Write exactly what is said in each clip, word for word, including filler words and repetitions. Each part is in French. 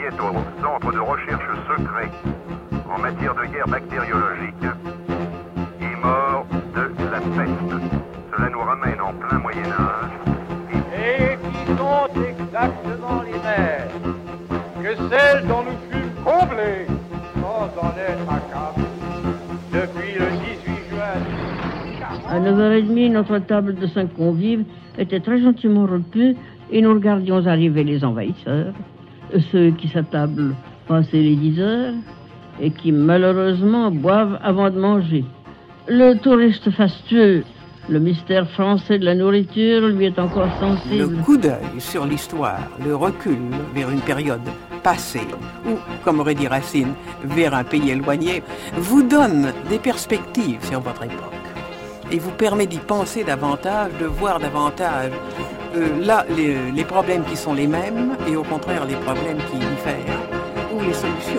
est au centre de recherche secret en matière de guerre bactériologique, est mort de la peste. Cela nous ramène en plein Moyen-Âge. Et qui sont exactement les mêmes que celles dont nous fûmes comblés, sans en être accablés, depuis le dix-huit juin. À neuf heures trente, notre table de cinq convives était très gentiment retenue et nous regardions arriver les envahisseurs, ceux qui s'attablent passer les dix heures et qui malheureusement boivent avant de manger. Le touriste fastueux, le mystère français de la nourriture lui est encore sensible. Le coup d'œil sur l'histoire, le recul vers une période passée, ou, comme aurait dit Racine, vers un pays éloigné, vous donne des perspectives sur votre époque et vous permet d'y penser davantage, de voir davantage euh, là les, les problèmes qui sont les mêmes et au contraire les problèmes qui diffèrent, ou les solutions.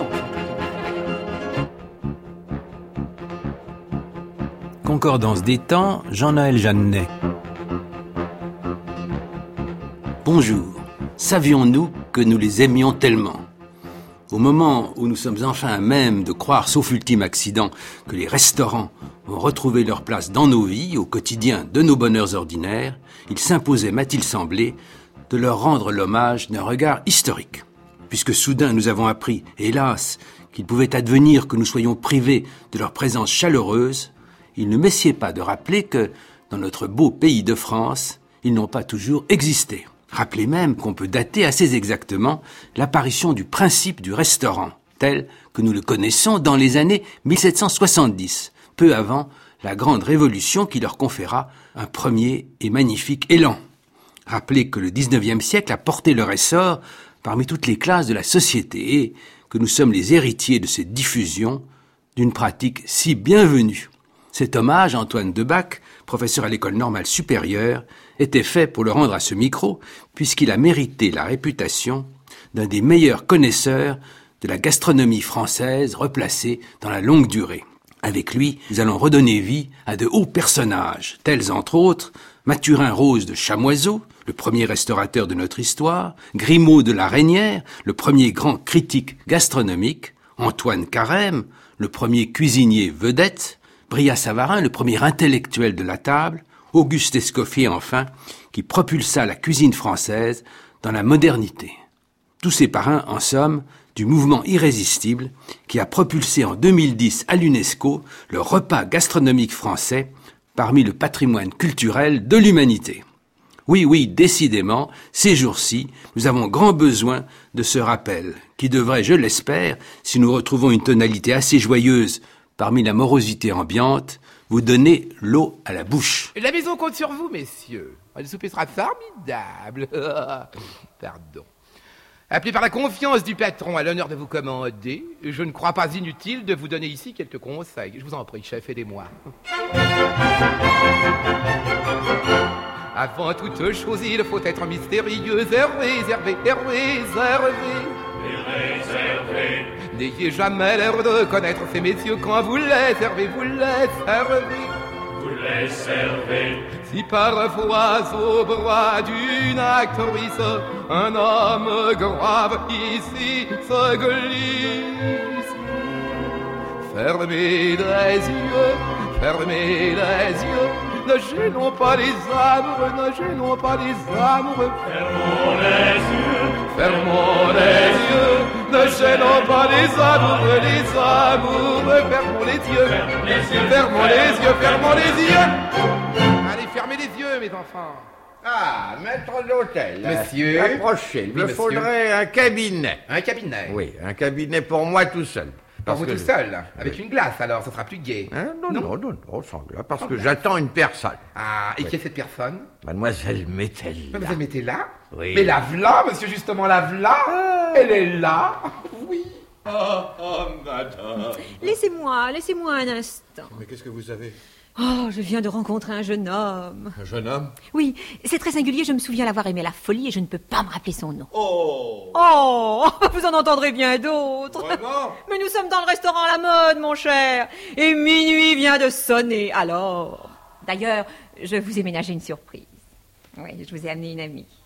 Concordance des temps, Jean-Noël Jeannet. Bonjour. Savions-nous que nous les aimions tellement ? Au moment où nous sommes enfin à même de croire, sauf ultime accident, que les restaurants vont retrouver leur place dans nos vies, au quotidien de nos bonheurs ordinaires, il s'imposait, m'a-t-il semblé, de leur rendre l'hommage d'un regard historique. Puisque soudain nous avons appris, hélas, qu'il pouvait advenir que nous soyons privés de leur présence chaleureuse, il ne messied pas de rappeler que, dans notre beau pays de France, ils n'ont pas toujours existé. Rappelez même qu'on peut dater assez exactement l'apparition du principe du restaurant, tel que nous le connaissons dans les années mille sept cent soixante-dix, peu avant la grande révolution qui leur conféra un premier et magnifique élan. Rappelez que le dix-neuvième siècle a porté leur essor parmi toutes les classes de la société et que nous sommes les héritiers de cette diffusion d'une pratique si bienvenue. Cet hommage à Antoine Debac, professeur à l'école normale supérieure, était fait pour le rendre à ce micro, puisqu'il a mérité la réputation d'un des meilleurs connaisseurs de la gastronomie française replacée dans la longue durée. Avec lui, nous allons redonner vie à de hauts personnages, tels entre autres Mathurin Rose de Chamoiseau, le premier restaurateur de notre histoire, Grimaud de la Reynière, le premier grand critique gastronomique, Antoine Carême, le premier cuisinier vedette, Brillat-Savarin, le premier intellectuel de la table, Auguste Escoffier enfin, qui propulsa la cuisine française dans la modernité. Tous ces parrains, en somme, du mouvement irrésistible qui a propulsé en deux mille dix à l'UNESCO le repas gastronomique français parmi le patrimoine culturel de l'humanité. Oui, oui, décidément, ces jours-ci, nous avons grand besoin de ce rappel, qui devrait, je l'espère, si nous retrouvons une tonalité assez joyeuse parmi la morosité ambiante, vous donner l'eau à la bouche. La maison compte sur vous, messieurs. Le souper sera formidable. Pardon. Appelé par la confiance du patron à l'honneur de vous commander, je ne crois pas inutile de vous donner ici quelques conseils. Je vous en prie, chef, aidez-moi. Avant toute chose, il faut être mystérieux et réservé, et réservé. Et réservé. N'ayez jamais l'air de connaître ces messieurs quand vous les servez, vous les servez. Vous les servez. Si parfois au bras d'une actrice, un homme grave ici se glisse, fermez les yeux, fermez les yeux. Ne gênons pas les amoureux, ne gênons pas les amoureux. Fermons les yeux, fermons les yeux. Ne gênons pas les amoureux, les amoureux. Fermons les yeux, fermons les yeux, fermons les yeux, fermons les yeux. Allez, fermez les yeux, mes enfants. Ah, maître d'hôtel. Monsieur. Approchez, il Oui, me monsieur. faudrait un cabinet. Un cabinet. Oui, un cabinet pour moi tout seul. Pour vous que- tout seul, avec Oui. une glace alors, ça sera plus gai. Hein, non, Non. non, non, non, sans glace, parce Sans que glace. j'attends une personne. Ah, et Oui. qui est cette personne? Mademoiselle Métel. Mais vous la mettez là? Oui. Mais la v'là, monsieur, justement, la v'là. Elle est là. Oui. Ah, ah, madame. Laissez-moi, laissez-moi un instant. Mais qu'est-ce que vous avez? Oh, je viens de rencontrer un jeune homme. Un jeune homme? Oui, c'est très singulier, je me souviens l'avoir aimé à la folie et je ne peux pas me rappeler son nom. Oh! Oh, vous en entendrez bien d'autres. Vraiment? Mais nous sommes dans le restaurant à la mode, mon cher. Et minuit vient de sonner, alors. D'ailleurs, je vous ai ménagé une surprise. Oui, je vous ai amené une amie.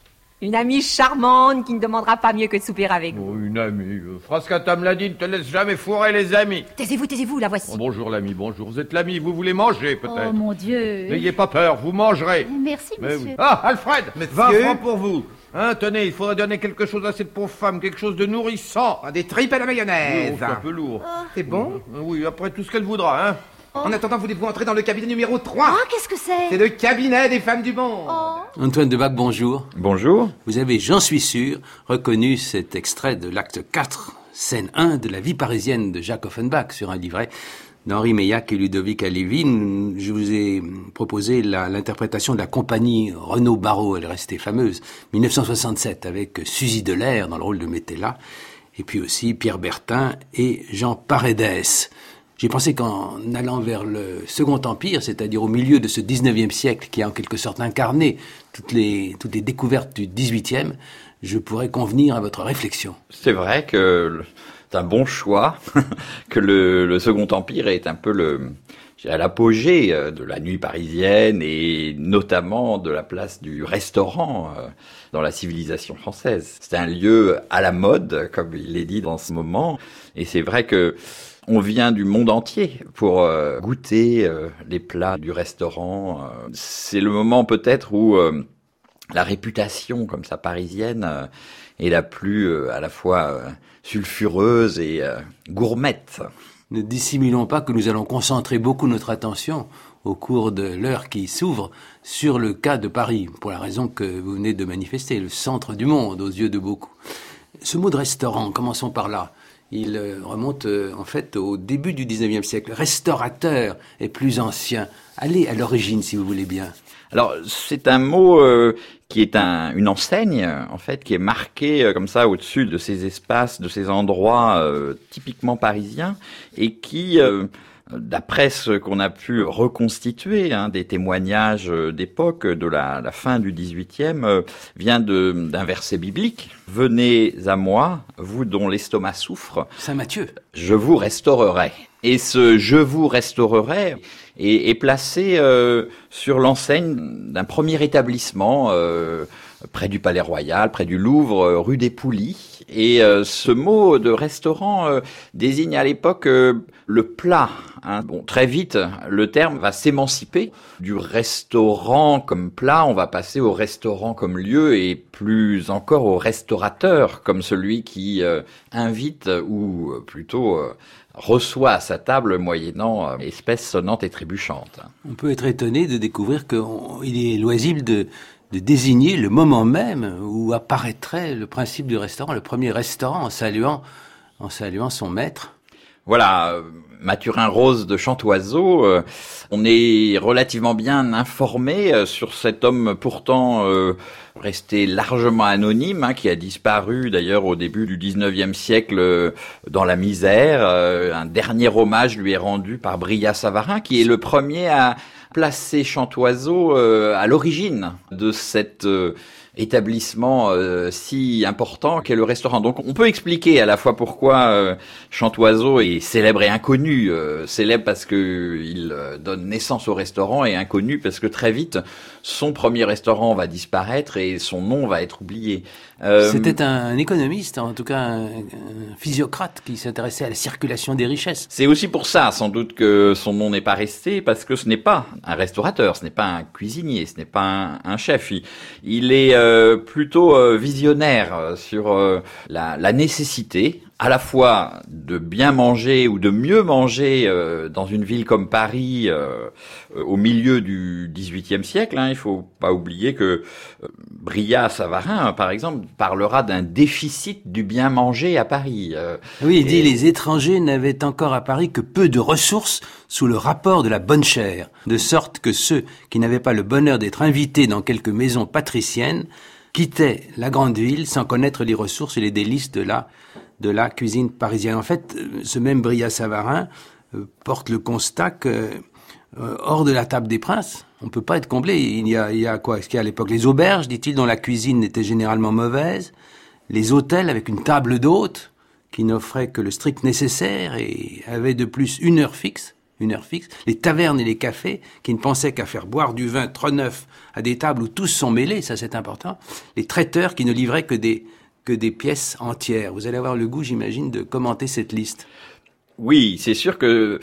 Une amie charmante qui ne demandera pas mieux que de souper avec vous. Oh, une amie. Euh, Frascata me l'a dit, ne te laisse jamais fourrer les amis. Taisez-vous, taisez-vous, la voici. Oh, bonjour l'ami, bonjour. Vous êtes l'ami, vous voulez manger peut-être. Oh mon Dieu. N'ayez pas peur, vous mangerez. Merci, Mais monsieur. oui. Ah, Alfred, Monsieur. vingt francs pour vous. Hein, tenez, il faudrait donner quelque chose à cette pauvre femme, quelque chose de nourrissant. Ah, des tripes à la Oui, mayonnaise. oh, c'est un peu lourd. C'est bon? Euh, Oui, après tout ce qu'elle voudra, hein. En attendant, voulez-vous entrer dans le cabinet numéro trois? Ah, qu'est-ce que c'est? C'est le cabinet des femmes du monde. Antoine Debac, bonjour. Bonjour. Vous avez, j'en suis sûr, reconnu cet extrait de l'acte quatre, scène un de la vie parisienne de Jacques Offenbach sur un livret d'Henri Meillac et Ludovic Halévy. Je vous ai proposé la, l'interprétation de la compagnie Renaud-Barrault, elle est restée fameuse, dix-neuf cent soixante-sept, avec Suzy Delair dans le rôle de Métella, et puis aussi Pierre Bertin et Jean Paredes. J'ai pensé qu'en allant vers le Second Empire, c'est-à-dire au milieu de ce dix-neuvième siècle qui a en quelque sorte incarné toutes les, toutes les découvertes du dix-huitième, je pourrais convenir à votre réflexion. C'est vrai que c'est un bon choix, que le, le Second Empire est un peu le, je dirais, l'apogée de la nuit parisienne et notamment de la place du restaurant dans la civilisation française. C'est un lieu à la mode, comme il est dit dans ce moment, et c'est vrai que on vient du monde entier pour euh, goûter euh, les plats du restaurant. Euh, c'est le moment peut-être où euh, la réputation comme ça parisienne euh, est la plus euh, à la fois euh, sulfureuse et euh, gourmette. Ne dissimulons pas que nous allons concentrer beaucoup notre attention au cours de l'heure qui s'ouvre sur le cas de Paris, pour la raison que vous venez de manifester, le centre du monde aux yeux de beaucoup. Ce mot de restaurant, commençons par là. Il remonte euh, en fait au début du dix-neuvième siècle. Restaurateur est plus ancien. Allez à l'origine si vous voulez bien. Alors c'est un mot euh, qui est un, une enseigne en fait qui est marquée euh, comme ça au-dessus de ces espaces, de ces endroits euh, typiquement parisiens et qui euh, d'après ce qu'on a pu reconstituer, hein, des témoignages d'époque de la, la fin du dix-huitième, euh, vient de, d'un verset biblique. « Venez à moi, vous dont l'estomac souffre. Saint Matthieu. Je vous restaurerai. » Et ce « je vous restaurerai » est, est placé euh, sur l'enseigne d'un premier établissement euh, près du Palais Royal, près du Louvre, euh, rue des Poulies. Et euh, ce mot de restaurant euh, désigne à l'époque euh, le plat. Hein. Bon, très vite, le terme va s'émanciper du restaurant comme plat. On va passer au restaurant comme lieu et plus encore au restaurateur comme celui qui euh, invite ou plutôt euh, reçoit à sa table moyennant euh, espèce sonnante et trébuchante. On peut être étonné de découvrir qu'il est loisible de de désigner le moment même où apparaîtrait le principe du restaurant, le premier restaurant en saluant, en saluant son maître. Voilà, Mathurin Rose de Chantoiseau, euh, on est relativement bien informé euh, sur cet homme pourtant euh, resté largement anonyme, hein, qui a disparu d'ailleurs au début du dix-neuvième siècle euh, dans la misère. Euh, un dernier hommage lui est rendu par Brillat-Savarin, qui est le premier à placer Chantoiseau euh, à l'origine de cet euh, établissement euh, si important qu'est le restaurant. Donc on peut expliquer à la fois pourquoi euh, Chantoiseau est célèbre et inconnu. Euh, célèbre parce que il euh, donne naissance au restaurant et inconnu parce que très vite son premier restaurant va disparaître et son nom va être oublié. Euh, C'était un économiste, en tout cas un, un physiocrate qui s'intéressait à la circulation des richesses. C'est aussi pour ça sans doute que son nom n'est pas resté, parce que ce n'est pas un restaurateur, ce n'est pas un cuisinier, ce n'est pas un, un chef. Il, il est euh, plutôt euh, visionnaire sur euh, la, la nécessité à la fois de bien manger ou de mieux manger euh, dans une ville comme Paris euh, euh, au milieu du dix-huitième siècle. Hein. Il faut pas oublier que euh, Brillat-Savarin, par exemple, parlera d'un déficit du bien manger à Paris. Euh, oui, il dit et... les étrangers n'avaient encore à Paris que peu de ressources sous le rapport de la bonne chère, de sorte que ceux qui n'avaient pas le bonheur d'être invités dans quelques maisons patriciennes quittaient la grande ville sans connaître les ressources et les délices de la de la cuisine parisienne. En fait, ce même Brillat-Savarin euh, porte le constat que euh, hors de la table des princes, on peut pas être comblé. Il y a, il y a quoi? Est-ce qu'il y a à l'époque les auberges, dit-il, dont la cuisine était généralement mauvaise, les hôtels avec une table d'hôte qui n'offrait que le strict nécessaire et avait de plus une heure fixe, une heure fixe. Les tavernes et les cafés qui ne pensaient qu'à faire boire du vin trop neuf à des tables où tous sont mêlés, ça c'est important. Les traiteurs qui ne livraient que des, que des pièces entières. Vous allez avoir le goût, j'imagine, de commenter cette liste. Oui, c'est sûr que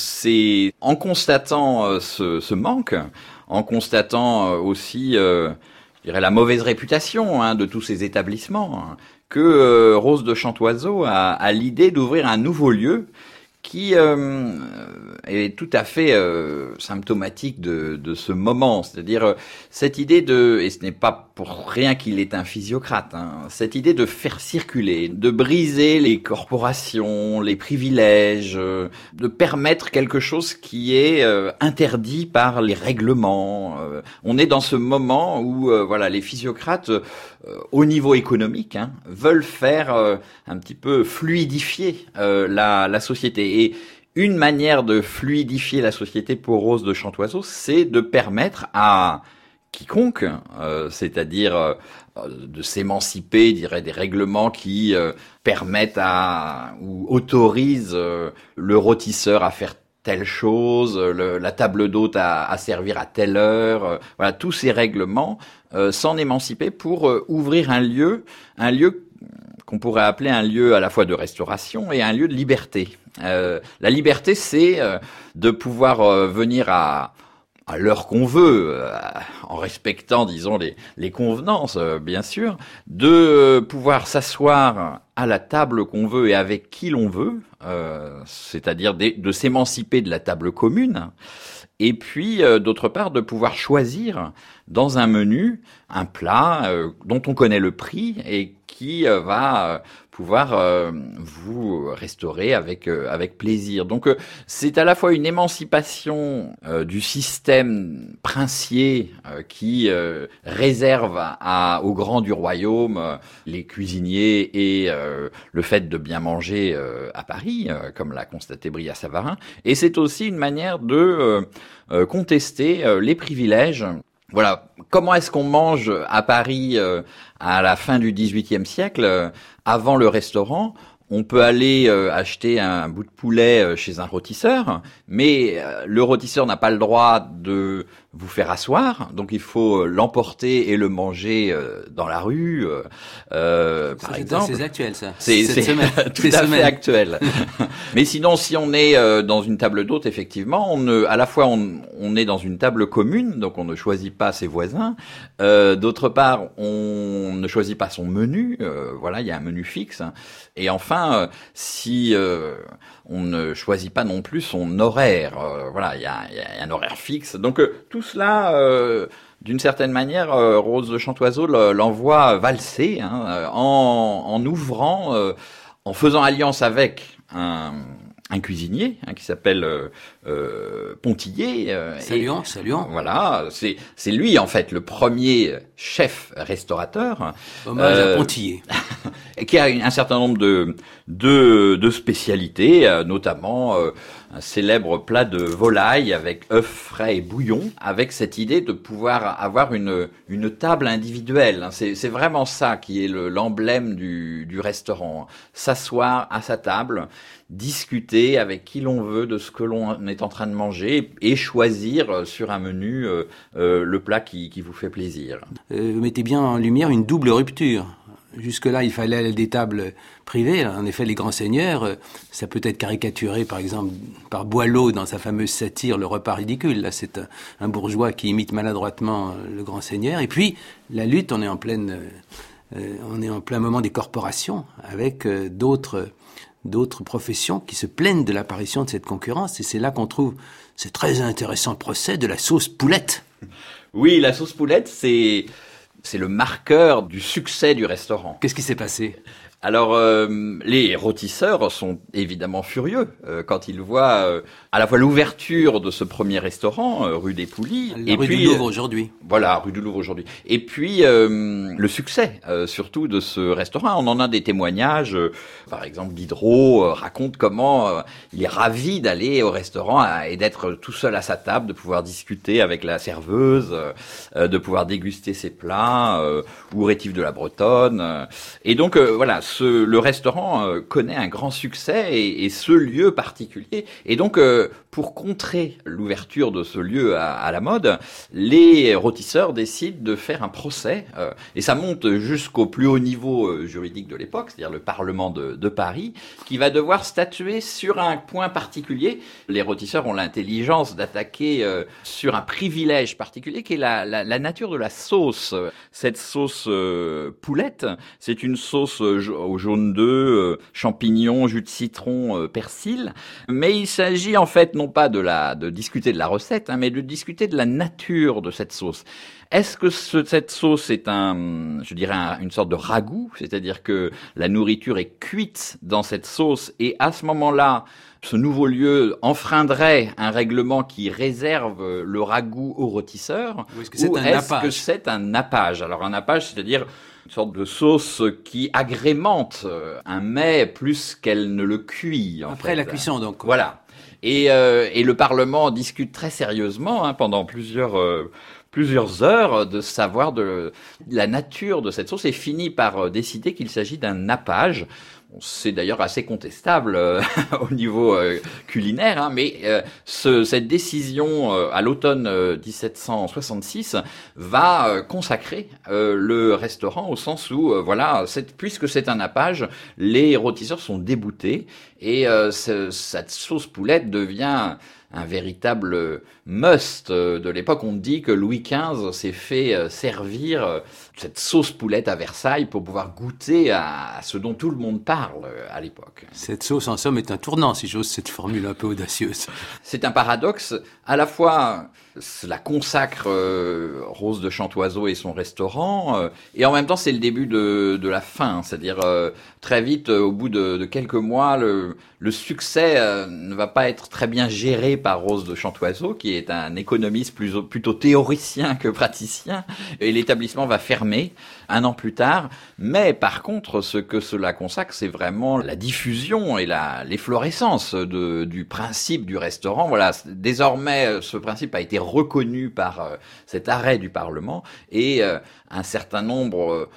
c'est en constatant euh, ce, ce manque, en constatant euh, aussi, euh, je dirais, la mauvaise réputation hein, de tous ces établissements, hein, que euh, Rose de Chantoiseau a, a l'idée d'ouvrir un nouveau lieu qui euh, est tout à fait euh, symptomatique de, de ce moment. C'est-à-dire euh, cette idée de, et ce n'est pas pour rien qu'il est un physiocrate, hein, cette idée de faire circuler, de briser les corporations, les privilèges, euh, de permettre quelque chose qui est euh, interdit par les règlements. Euh, on est dans ce moment où euh, voilà, les physiocrates, euh, au niveau économique, hein, veulent faire euh, un petit peu fluidifier euh, la, la société. Et une manière de fluidifier la société pour Rose de Chantoiseau, c'est de permettre à quiconque, euh, c'est-à-dire euh, de s'émanciper, je dirais, des règlements qui euh, permettent à ou autorisent euh, le rôtisseur à faire telle chose, le, la table d'hôte à, à servir à telle heure, euh, voilà, tous ces règlements, euh, s'en émanciper pour euh, ouvrir un lieu, un lieu qu'on pourrait appeler un lieu à la fois de restauration et un lieu de liberté. Euh, la liberté, c'est euh, de pouvoir euh, venir à, à l'heure qu'on veut, euh, en respectant, disons, les, les convenances, euh, bien sûr, de euh, pouvoir s'asseoir à la table qu'on veut et avec qui l'on veut, euh, c'est-à-dire de, de s'émanciper de la table commune, et puis, euh, d'autre part, de pouvoir choisir dans un menu un plat euh, dont on connaît le prix et qui euh, va euh, pouvoir euh, vous restaurer avec euh, avec plaisir. Donc, euh, c'est à la fois une émancipation euh, du système princier euh, qui euh, réserve à, aux grands du royaume euh, les cuisiniers et euh, le fait de bien manger euh, à Paris, euh, comme l'a constaté Brillat-Savarin. Et c'est aussi une manière de euh, euh, contester euh, les privilèges. Voilà, comment est-ce qu'on mange à Paris euh, à la fin du dix-huitième siècle, euh, avant le restaurant? On peut aller euh, acheter un bout de poulet euh, chez un rôtisseur, mais euh, le rôtisseur n'a pas le droit de vous faire asseoir, donc il faut euh, l'emporter et le manger euh, dans la rue, euh, euh, par c'est exemple. C'est actuel, ça. C'est, Cette c'est semaine. tout Cette à semaine. fait actuel. Mais sinon, si on est euh, dans une table d'hôte, effectivement, on ne, à la fois on, on est dans une table commune, donc on ne choisit pas ses voisins. Euh, d'autre part, on ne choisit pas son menu. Euh, voilà, il y a un menu fixe. Hein. Et enfin, euh, si euh, on ne choisit pas non plus son horaire, euh, voilà, il y a, y a un horaire fixe. Donc euh, tout cela, euh, d'une certaine manière, euh, Rose de Chantoiseau l'envoie valser hein, en, en ouvrant, euh, en faisant alliance avec un, un cuisinier hein, qui s'appelle euh, euh, Pontillier. Euh, saluons, saluons. Voilà, c'est c'est lui en fait le premier chef restaurateur. Hommage euh, à Pontillier. Qui a un certain nombre de de, de spécialités, euh, notamment euh, un célèbre plat de volaille avec œufs frais et bouillon, avec cette idée de pouvoir avoir une une table individuelle. C'est c'est vraiment ça qui est le, l'emblème du du restaurant. S'asseoir à sa table, discuter avec qui l'on veut de ce que l'on est en train de manger et choisir sur un menu euh, euh, le plat qui qui vous fait plaisir. Euh, vous mettez bien en lumière une double rupture. Jusque-là, il fallait aller à des tables privées. En effet, les grands seigneurs, ça peut être caricaturé, par exemple, par Boileau dans sa fameuse satire « Le repas ridicule ». Là, c'est un, un bourgeois qui imite maladroitement le grand seigneur. Et puis, la lutte, on est en pleine, euh, on est en plein moment des corporations avec euh, d'autres, d'autres professions qui se plaignent de l'apparition de cette concurrence. Et c'est là qu'on trouve ce très intéressant procès de la sauce poulette. Oui, la sauce poulette, c'est... c'est le marqueur du succès du restaurant. Qu'est-ce qui s'est passé ? Alors, euh, les rôtisseurs sont évidemment furieux euh, quand ils voient euh, à la fois l'ouverture de ce premier restaurant, euh, rue des Poulies, la et rue puis du Louvre aujourd'hui. Voilà, rue du Louvre aujourd'hui. Et puis euh, le succès, euh, surtout de ce restaurant. On en a des témoignages. Euh, par exemple, Diderot euh, raconte comment euh, il est ravi d'aller au restaurant à, et d'être tout seul à sa table, de pouvoir discuter avec la serveuse, euh, de pouvoir déguster ses plats, euh, ou rétif de la Bretonne. Euh, et donc euh, voilà. ce, le restaurant euh, connaît un grand succès et, et ce lieu particulier. Et donc, euh, pour contrer l'ouverture de ce lieu à, à la mode, les rôtisseurs décident de faire un procès. Euh, et ça monte jusqu'au plus haut niveau euh, juridique de l'époque, c'est-à-dire le Parlement de, de Paris, qui va devoir statuer sur un point particulier. Les rôtisseurs ont l'intelligence d'attaquer euh, sur un privilège particulier qui est la, la, la nature de la sauce. Cette sauce euh, poulette, c'est une sauce euh, au jaune d'œuf, euh, champignons, jus de citron, euh, persil. Mais il s'agit en fait non pas de la de discuter de la recette, hein, mais de discuter de la nature de cette sauce. Est-ce que ce, cette sauce est un, je dirais, un, une sorte de ragoût, c'est-à-dire que la nourriture est cuite dans cette sauce et à ce moment-là, ce nouveau lieu enfreindrait un règlement qui réserve le ragoût aux rôtisseurs, ou est-ce que c'est ou un est-ce nappage que c'est un nappage? Alors un nappage, c'est-à-dire une sorte de sauce qui agrémente un mets plus qu'elle ne le cuit. En Après fait. la cuisson, donc. Voilà. Et, euh, et le Parlement discute très sérieusement hein, pendant plusieurs euh, plusieurs heures de savoir de, de la nature de cette sauce et finit par euh, décider qu'il s'agit d'un nappage. Bon, c'est d'ailleurs assez contestable euh, au niveau euh, culinaire, hein, mais euh, ce, cette décision euh, à l'automne euh, dix-sept cent soixante-six va euh, consacrer euh, le restaurant au sens où, euh, voilà, cette, puisque c'est un nappage, les rôtisseurs sont déboutés et euh, ce, cette sauce poulette devient un véritable must de l'époque. On dit que Louis quinze s'est fait servir cette sauce poulette à Versailles pour pouvoir goûter à ce dont tout le monde parle à l'époque. Cette sauce, en somme, est un tournant, si j'ose cette formule un peu audacieuse. C'est un paradoxe. À la fois, cela consacre euh, Rose de Chantoiseau et son restaurant, euh, et en même temps, c'est le début de, de la fin. C'est-à-dire, euh, très vite, euh, au bout de, de quelques mois, le, le succès euh, ne va pas être très bien géré par Rose de Chantoiseau, qui est un économiste plus, plutôt théoricien que praticien, et l'établissement va fermer un an plus tard. Mais par contre, ce que cela consacre, c'est vraiment la diffusion et la, l'efflorescence de, du principe du restaurant. Voilà, désormais, ce principe a été reconnu par euh, cet arrêt du Parlement, et euh, un certain nombre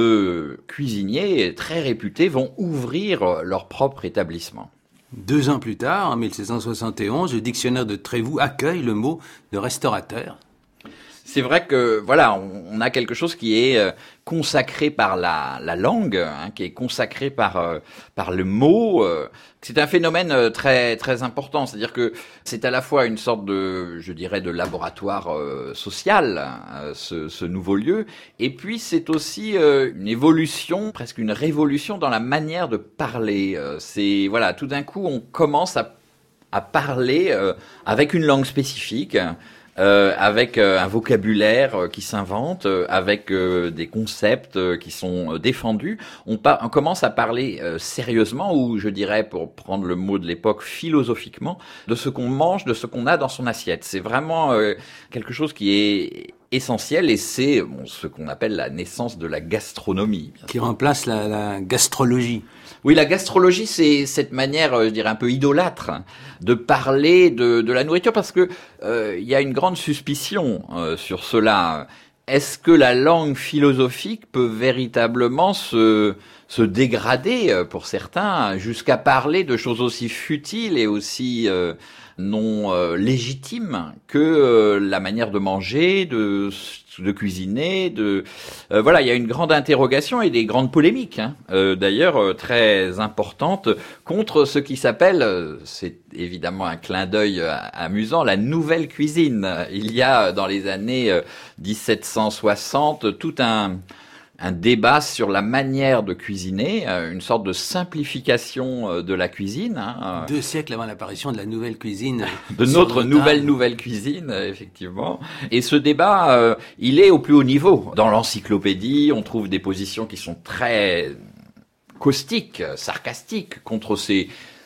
de cuisiniers très réputés vont ouvrir leur propre établissement. Deux ans plus tard, en mille sept cent soixante et onze, le dictionnaire de Trévoux accueille le mot de restaurateur. C'est vrai que voilà, on, on a quelque chose qui est euh, consacré par la, la langue, hein, qui est consacré par euh, par le mot. Euh, c'est un phénomène euh, très très important. C'est-à-dire que c'est à la fois une sorte de, je dirais, de laboratoire euh, social, hein, ce, ce nouveau lieu, et puis c'est aussi euh, une évolution, presque une révolution dans la manière de parler. Euh, c'est voilà, tout d'un coup, on commence à à parler euh, avec une langue spécifique. Euh, avec euh, un vocabulaire euh, qui s'invente, euh, avec euh, des concepts euh, qui sont euh, défendus. On, pa- on commence à parler euh, sérieusement, ou je dirais, pour prendre le mot de l'époque, philosophiquement, de ce qu'on mange, de ce qu'on a dans son assiette. C'est vraiment euh, quelque chose qui est essentiel, et c'est bon, ce qu'on appelle la naissance de la gastronomie. Qui remplace la, la gastrologie. Oui, la gastrologie, c'est cette manière, je dirais, un peu idolâtre de parler de, de la nourriture, parce que euh, il y a une grande suspicion euh, sur cela. Est-ce que la langue philosophique peut véritablement se se dégrader pour certains jusqu'à parler de choses aussi futiles et aussi euh, non euh, légitimes que euh, la manière de manger, de de cuisiner, de euh, voilà, il y a une grande interrogation et des grandes polémiques, hein, euh, d'ailleurs euh, très importantes contre ce qui s'appelle, euh, c'est évidemment un clin d'œil euh, amusant, la nouvelle cuisine. Il y a dans les années euh, dix-sept cent soixante tout un un débat sur la manière de cuisiner, une sorte de simplification de la cuisine. Hein. Deux siècles avant l'apparition de la nouvelle cuisine. De notre nouvelle nouvelle cuisine, effectivement. Et ce débat, euh, il est au plus haut niveau. Dans l'encyclopédie, on trouve des positions qui sont très caustiques, sarcastiques contre ces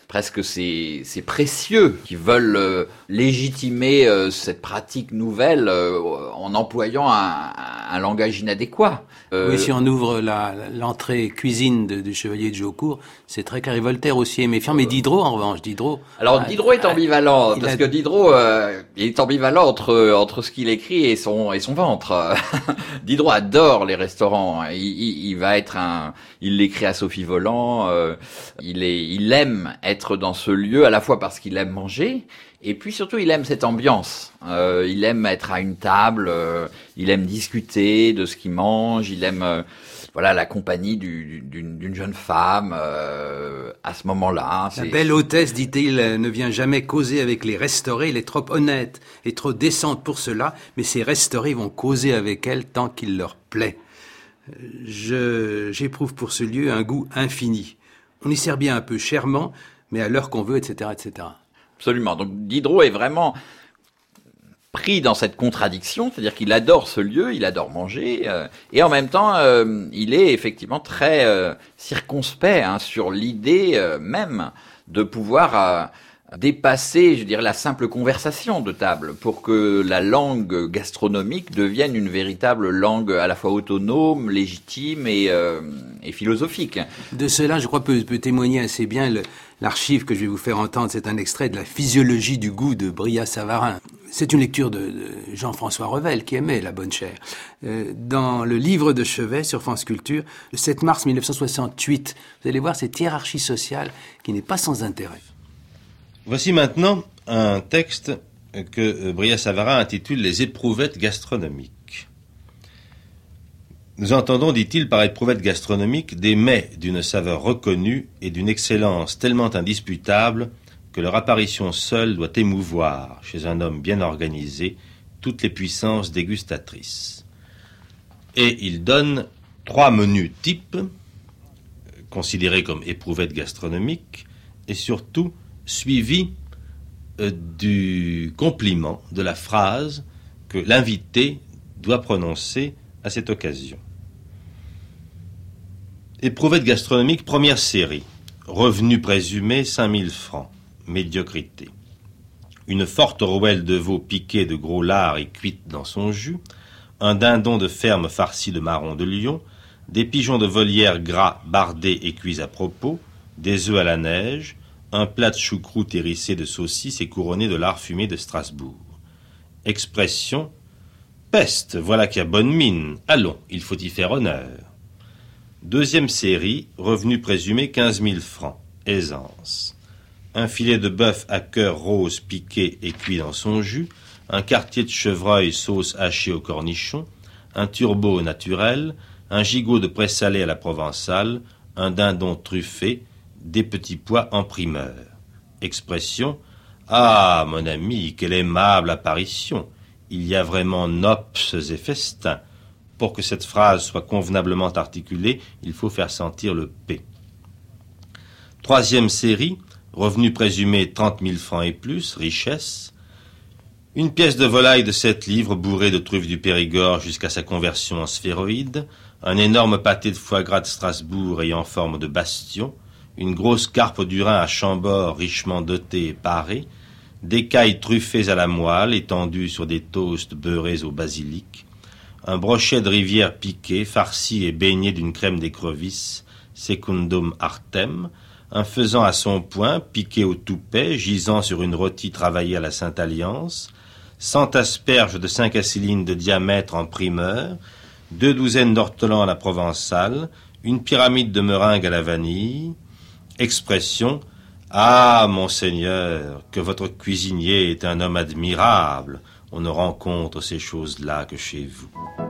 presque ces, ces précieux qui veulent euh, légitimer euh, cette pratique nouvelle euh, en employant un, un langage inadéquat. Euh, oui, si on ouvre la, l'entrée cuisine de, du Chevalier de Jaucourt, c'est très clair. Et Voltaire aussi est méfiant, mais Diderot, en revanche, Diderot... Alors, Diderot est ambivalent, parce a... que Diderot euh, il est ambivalent entre, entre ce qu'il écrit et son, et son ventre. Diderot adore les restaurants. Il, il, il va être un... Il l'écrit à Sophie Volant. Euh, il, est, il aime être dans ce lieu, à la fois parce qu'il aime manger, et puis surtout, il aime cette ambiance. Euh, il aime être à une table, euh, il aime discuter de ce qu'il mange, il aime euh, voilà la compagnie du, d'une, d'une jeune femme euh, à ce moment-là. La belle hôtesse, dit-il, ne vient jamais causer avec les restaurés. Elle est trop honnête et trop décente pour cela, mais ces restaurés vont causer avec elle tant qu'il leur plaît. Je, j'éprouve pour ce lieu un goût infini. On y sert bien un peu chèrement, mais à l'heure qu'on veut, et cetera, et cetera. Absolument. Donc Diderot est vraiment pris dans cette contradiction, c'est-à-dire qu'il adore ce lieu, il adore manger, euh, et en même temps, euh, il est effectivement très euh, circonspect hein, sur l'idée euh, même de pouvoir euh, dépasser, je dirais, la simple conversation de table pour que la langue gastronomique devienne une véritable langue à la fois autonome, légitime et, euh, et philosophique. De cela, je crois, peut, peut témoigner assez bien le, l'archive que je vais vous faire entendre. C'est un extrait de la physiologie du goût de Brillat-Savarin. C'est une lecture de, de Jean-François Revel, qui aimait la bonne chère. Euh, dans le livre de Chevet, sur France Culture, le sept mars mille neuf cent soixante-huit, vous allez voir cette hiérarchie sociale qui n'est pas sans intérêt. Voici maintenant un texte que Brillat-Savarin intitule « Les éprouvettes gastronomiques ». Nous entendons, dit-il, par éprouvettes gastronomiques des mets d'une saveur reconnue et d'une excellence tellement indisputable que leur apparition seule doit émouvoir, chez un homme bien organisé, toutes les puissances dégustatrices. Et il donne trois menus types, considérés comme éprouvettes gastronomiques, et surtout suivi euh, du compliment, de la phrase que l'invité doit prononcer à cette occasion. Éprouvette gastronomique, première série. Revenu présumé, cinq mille francs. Médiocrité. Une forte rouelle de veau piquée de gros lard et cuite dans son jus, un dindon de ferme farci de marron de Lyon, des pigeons de volière gras bardés et cuits à propos, des œufs à la neige, un plat de choucroute hérissé de saucisses et couronné de lard fumé de Strasbourg. Expression « Peste, voilà qui a bonne mine. Allons, il faut y faire honneur. » Deuxième série, revenu présumé quinze mille francs. Aisance. Un filet de bœuf à cœur rose piqué et cuit dans son jus, un quartier de chevreuil sauce hachée au cornichon, un turbot naturel, un gigot de présalé à la provençale, un dindon truffé, des petits pois en primeur. Expression « Ah, mon ami, quelle aimable apparition! Il y a vraiment nops et festins. » Pour que cette phrase soit convenablement articulée, il faut faire sentir le P. Troisième série, revenu présumé trente mille francs et plus, richesse. Une pièce de volaille de sept livres bourrée de truffes du Périgord jusqu'à sa conversion en sphéroïde, un énorme pâté de foie gras de Strasbourg ayant forme de bastion, une grosse carpe du Rhin à Chambord richement dotée et parée, des cailles truffées à la moelle étendues sur des toasts beurrés au basilic, un brochet de rivière piqué, farci et baigné d'une crème d'écrevisse, secundum artem, un faisan à son poing, piqué au toupet, gisant sur une rôtie travaillée à la Sainte-Alliance, cent asperges de cinq à six lignes de diamètre en primeur, deux douzaines d'ortolans à la provençale, une pyramide de meringue à la vanille. Expression « Ah, monseigneur, que votre cuisinier est un homme admirable. On ne rencontre ces choses-là que chez vous. »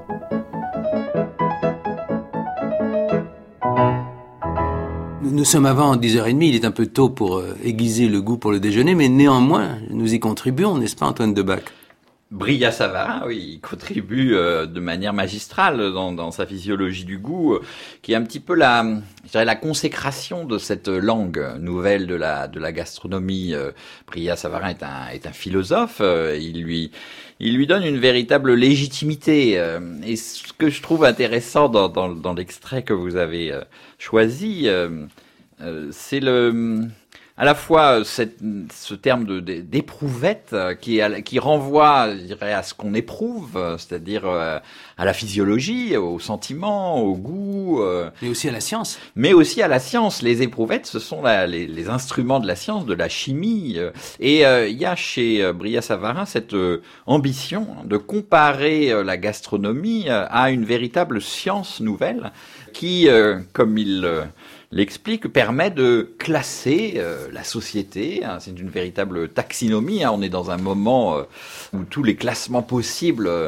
Nous sommes avant dix heures trente, il est un peu tôt pour euh, aiguiser le goût pour le déjeuner, mais néanmoins, nous y contribuons, n'est-ce pas, Antoine Debac ? Brillat-Savarin, oui, il contribue euh, de manière magistrale dans, dans sa physiologie du goût, euh, qui est un petit peu la, je dirais, la consécration de cette langue nouvelle de la de la gastronomie. Euh, Brillat-Savarin est un est un philosophe, euh, il lui il lui donne une véritable légitimité. Euh, et ce que je trouve intéressant dans dans, dans l'extrait que vous avez euh, choisi, euh, euh, c'est le à la fois cette, ce terme de, de, d'éprouvette qui, qui renvoie, je dirais, à ce qu'on éprouve, c'est-à-dire à la physiologie, aux sentiments, au goût. Mais aussi à la science. Mais aussi à la science. Les éprouvettes, ce sont la, les, les instruments de la science, de la chimie. Et euh, il y a chez Brillat-Savarin cette euh, ambition de comparer euh, la gastronomie euh, à une véritable science nouvelle qui, euh, comme il euh, l'explique, permet de classer euh, la société. Hein, c'est une véritable taxinomie. Hein, on est dans un moment euh, où tous les classements possibles euh,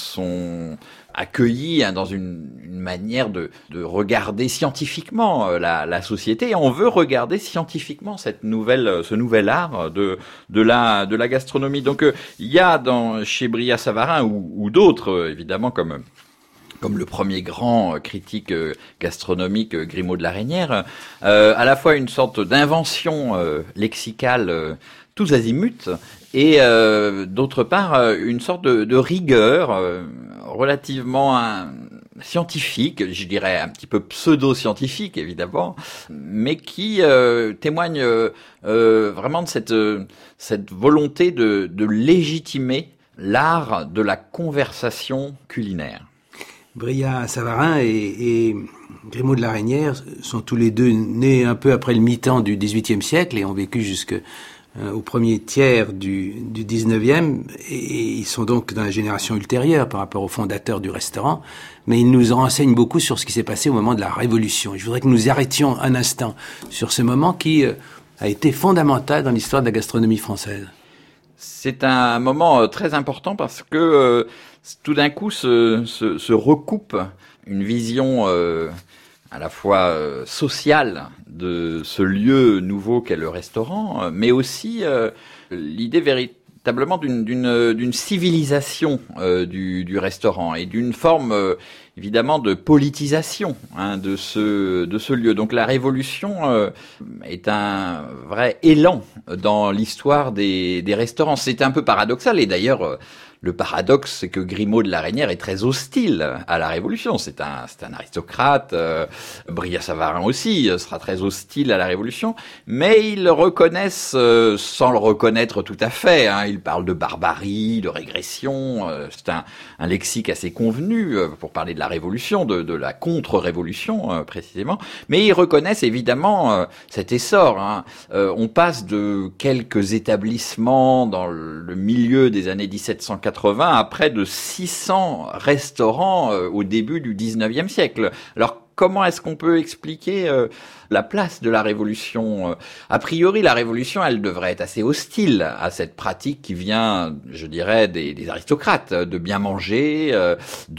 sont accueillis hein, dans une, une manière de, de regarder scientifiquement euh, la, la société. Et on veut regarder scientifiquement cette nouvelle, ce nouvel art de, de la, de la gastronomie. Donc, euh, il y a dans, chez Brillat-Savarin ou, ou d'autres, euh, évidemment, comme comme le premier grand critique gastronomique Grimaud de la Reynière, euh, à la fois une sorte d'invention euh, lexicale euh, tous azimuts, et euh, d'autre part une sorte de, de rigueur euh, relativement hein, scientifique, je dirais un petit peu pseudo-scientifique évidemment, mais qui euh, témoigne euh, euh, vraiment de cette, cette volonté de, de légitimer l'art de la conversation culinaire. Brillat-Savarin et, et Grimaud de la Reynière sont tous les deux nés un peu après le mi-temps du dix-huitième siècle et ont vécu jusque euh, au premier tiers du, du dix-neuvième, et, et ils sont donc dans la génération ultérieure par rapport aux fondateurs du restaurant, mais ils nous renseignent beaucoup sur ce qui s'est passé au moment de la Révolution. Et je voudrais que nous arrêtions un instant sur ce moment qui euh, a été fondamental dans l'histoire de la gastronomie française. C'est un moment euh, très important parce que euh, tout d'un coup se, se, se recoupe une vision euh, à la fois euh, sociale de ce lieu nouveau qu'est le restaurant, mais aussi euh, l'idée véritablement d'une, d'une, d'une civilisation euh, du, du restaurant et d'une forme euh, évidemment de politisation hein, de ce de ce lieu. Donc la Révolution euh, est un vrai élan dans l'histoire des des restaurants. C'est un peu paradoxal et d'ailleurs euh, le paradoxe, c'est que Grimaud de la Reynière est très hostile à la Révolution. C'est un, c'est un aristocrate. Euh, Brillat-Savarin aussi sera très hostile à la Révolution, mais ils le reconnaissent euh, sans le reconnaître tout à fait. Hein. Ils parlent de barbarie, de régression. Euh, c'est un, un lexique assez convenu euh, pour parler de la Révolution, de, de la contre-révolution euh, précisément. Mais ils reconnaissent évidemment euh, cet essor. Hein. Euh, on passe de quelques établissements dans le, le milieu des années dix-sept cent quatre-vingts à près de six cents restaurants euh, au début du dix-neuvième siècle. Alors comment est-ce qu'on peut expliquer euh, la place de la Révolution ? A priori, la Révolution, elle devrait être assez hostile à cette pratique qui vient, je dirais, des, des aristocrates, de bien manger, euh,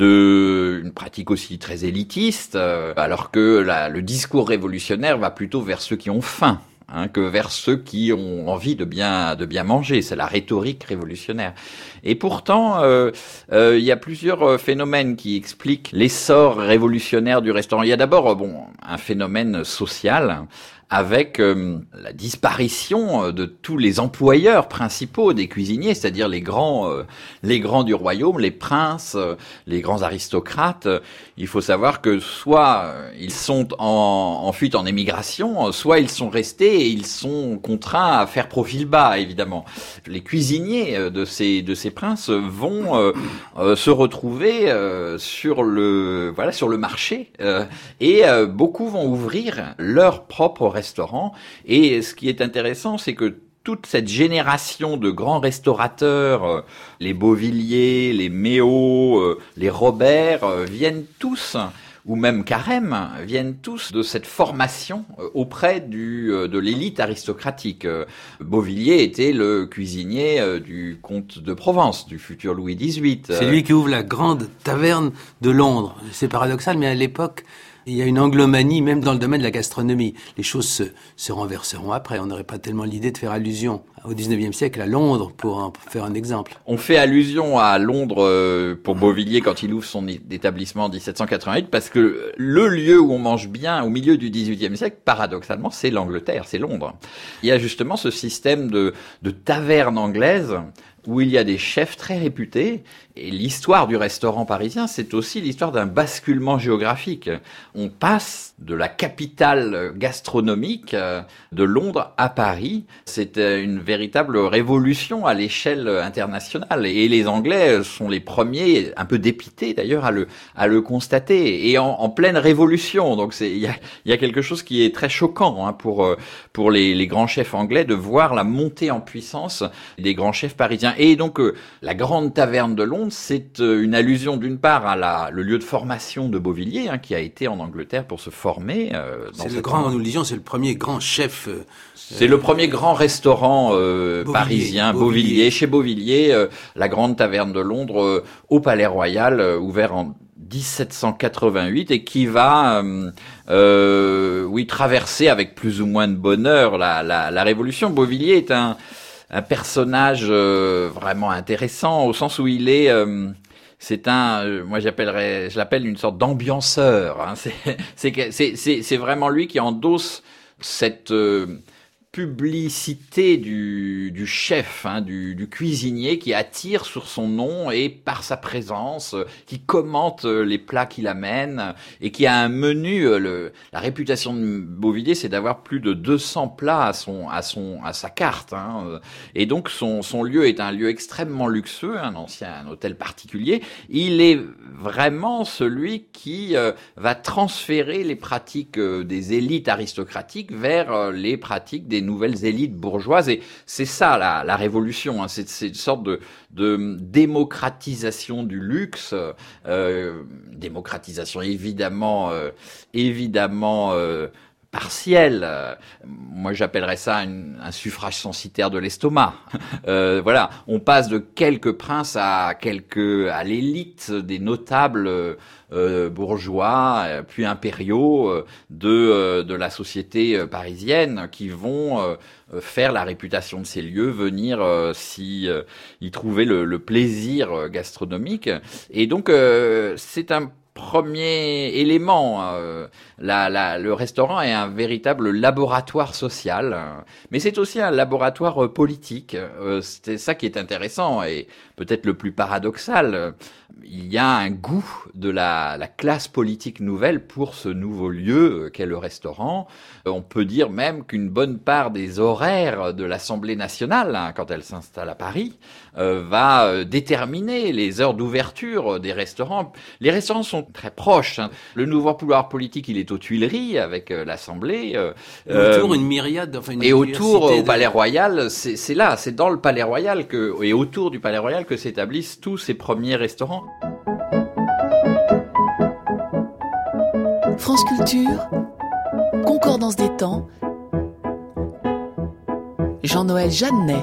de une pratique aussi très élitiste, euh, alors que la, le discours révolutionnaire va plutôt vers ceux qui ont faim. Hein, que vers ceux qui ont envie de bien de bien manger. C'est la rhétorique révolutionnaire. Et pourtant, euh, euh, il y a plusieurs phénomènes qui expliquent l'essor révolutionnaire du restaurant. Il y a d'abord, bon, un phénomène social avec euh, la disparition de tous les employeurs principaux des cuisiniers, c'est-à-dire les grands, euh, les grands du royaume, les princes, euh, les grands aristocrates. Il faut savoir que soit ils sont en, en fuite, en émigration, soit ils sont restés et ils sont contraints à faire profil bas, évidemment. Les cuisiniers de ces de ces princes vont euh, euh, se retrouver euh, sur le voilà sur le marché euh, et euh, beaucoup vont ouvrir leur propre restaurant. Et ce qui est intéressant, c'est que toute cette génération de grands restaurateurs, euh, les Beauvilliers, les Méot, euh, les Robert, euh, viennent tous, ou même Carême, viennent tous de cette formation euh, auprès du, euh, de l'élite aristocratique. Euh, Beauvilliers était le cuisinier euh, du comte de Provence, du futur Louis dix-huit. C'est lui qui ouvre la grande taverne de Londres. C'est paradoxal, mais à l'époque, il y a une anglomanie même dans le domaine de la gastronomie. Les choses se, se renverseront après. On n'aurait pas tellement l'idée de faire allusion au dix-neuvième siècle à Londres pour en faire un exemple. On fait allusion à Londres euh, pour Beauvilliers quand il ouvre son établissement en dix-sept cent quatre-vingt-huit parce que le lieu où on mange bien au milieu du dix-huitième siècle, paradoxalement, c'est l'Angleterre, c'est Londres. Il y a justement ce système de, de taverne anglaise où il y a des chefs très réputés. Et l'histoire du restaurant parisien, c'est aussi l'histoire d'un basculement géographique. On passe de la capitale gastronomique de Londres à Paris. C'était une véritable révolution à l'échelle internationale. Et les Anglais sont les premiers, un peu dépités d'ailleurs, à le, à le constater. Et en, en pleine révolution. Donc c'est, il y a, il y a quelque chose qui est très choquant hein, pour, pour les, les grands chefs anglais de voir la montée en puissance des grands chefs parisiens. Et donc la Grande Taverne de Londres, c'est une allusion d'une part à la, le lieu de formation de Beauvilliers, hein, qui a été en Angleterre pour se former. Euh, dans c'est le grand, moment. Nous le disions, c'est le premier grand chef. Euh, c'est le premier grand restaurant euh, Beauvilliers, parisien, Beauvilliers. Beauvilliers, chez Beauvilliers, euh, la Grande Taverne de Londres, euh, au Palais Royal, euh, ouvert en dix-sept cent quatre-vingt-huit et qui va, euh, euh, oui, traverser avec plus ou moins de bonheur la, la, la Révolution. Beauvilliers est un, un personnage euh, vraiment intéressant au sens où il est. Euh, C'est un, euh, moi j'appellerais, je l'appelle une sorte d'ambianceur. Hein. C'est, c'est, c'est, c'est, c'est vraiment lui qui endosse cette euh, publicité du, du chef, hein, du, du cuisinier qui attire sur son nom et par sa présence, euh, qui commente euh, les plats qu'il amène et qui a un menu. Euh, le, la réputation de Beauvilliers, c'est d'avoir plus de deux cents plats à son, à son, à sa carte. Hein. Et donc son, son lieu est un lieu extrêmement luxueux, un ancien un hôtel particulier. Il est vraiment celui qui euh, va transférer les pratiques euh, des élites aristocratiques vers euh, les pratiques des nouvelles élites bourgeoises. Et c'est ça la, la révolution. Hein. C'est, c'est une sorte de, de démocratisation du luxe, euh, démocratisation évidemment, euh, évidemment. Euh, partiel. Euh, moi, j'appellerais ça une, un suffrage censitaire de l'estomac. Euh, voilà, on passe de quelques princes à quelques à l'élite des notables euh, bourgeois, euh, puis impériaux euh, de euh, de la société euh, parisienne, qui vont euh, faire la réputation de ces lieux, venir euh, si euh, y trouver le, le plaisir gastronomique. Et donc, euh, c'est un premier élément. Euh, la, la, le restaurant est un véritable laboratoire social, euh, mais c'est aussi un laboratoire euh, politique. Euh, c'est ça qui est intéressant et peut-être le plus paradoxal. Euh, il y a un goût de la, la classe politique nouvelle pour ce nouveau lieu euh, qu'est le restaurant. Euh, on peut dire même qu'une bonne part des horaires de l'Assemblée nationale, hein, quand elle s'installe à Paris, euh, va euh, déterminer les heures d'ouverture des restaurants. Les restaurants sont très proches. Hein. Le nouveau pouvoir politique, il est aux Tuileries avec euh, l'Assemblée. Euh, et autour, euh, une myriade, enfin une et autour, au de... Palais Royal, c'est, c'est là, c'est dans le Palais Royal que, et autour du Palais Royal que s'établissent tous ces premiers restaurants. France Culture, Concordance des temps, Jean-Noël Jeannet.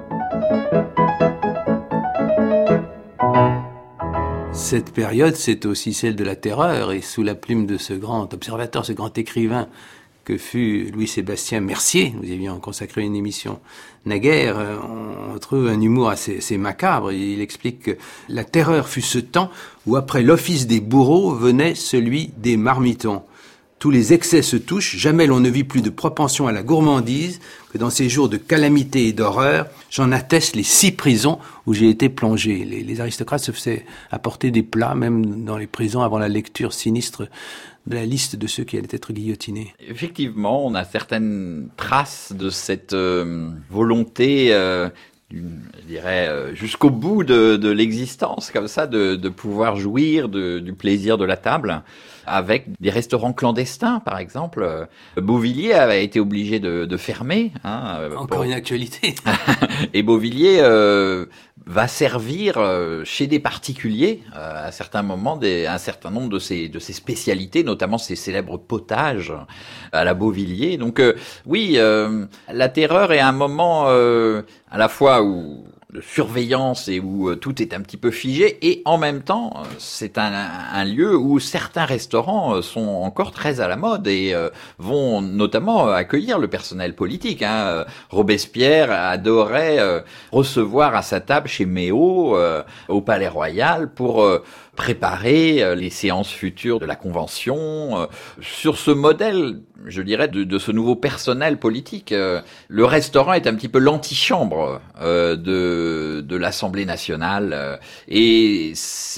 Cette période, c'est aussi celle de la terreur, et sous la plume de ce grand observateur, ce grand écrivain que fut Louis-Sébastien Mercier, nous y avions consacré une émission naguère, on trouve un humour assez, assez macabre. Il explique que la terreur fut ce temps où après l'office des bourreaux venait celui des marmitons. Tous les excès se touchent, jamais l'on ne vit plus de propension à la gourmandise que dans ces jours de calamité et d'horreur. J'en atteste les six prisons où j'ai été plongé. Les, les aristocrates se faisaient apporter des plats, même dans les prisons, avant la lecture sinistre de la liste de ceux qui allaient être guillotinés. Effectivement, on a certaines traces de cette euh, volonté... Euh je dirais, euh, jusqu'au bout de, de l'existence, comme ça, de, de pouvoir jouir de, du plaisir de la table, avec des restaurants clandestins, par exemple. Beauvilliers avait été obligé de, de fermer. Hein, Encore pour... une actualité. Et Beauvilliers euh, va servir euh, chez des particuliers, euh, à certains moments, des, un certain nombre de ses, de ses spécialités, notamment ses célèbres potages à la Beauvilliers. Donc euh, oui, euh, la terreur est un moment euh, à la fois où de surveillance et où euh, tout est un petit peu figé, et en même temps, euh, c'est un, un lieu où certains restaurants euh, sont encore très à la mode et euh, vont notamment euh, accueillir le personnel politique. Hein. Robespierre adorait euh, recevoir à sa table chez Méo, euh, au Palais Royal, pour euh, préparer euh, les séances futures de la Convention. Euh, sur ce modèle, je dirais, de, de ce nouveau personnel politique, euh, le restaurant est un petit peu l'antichambre euh, de, de l'Assemblée nationale, euh, et c'est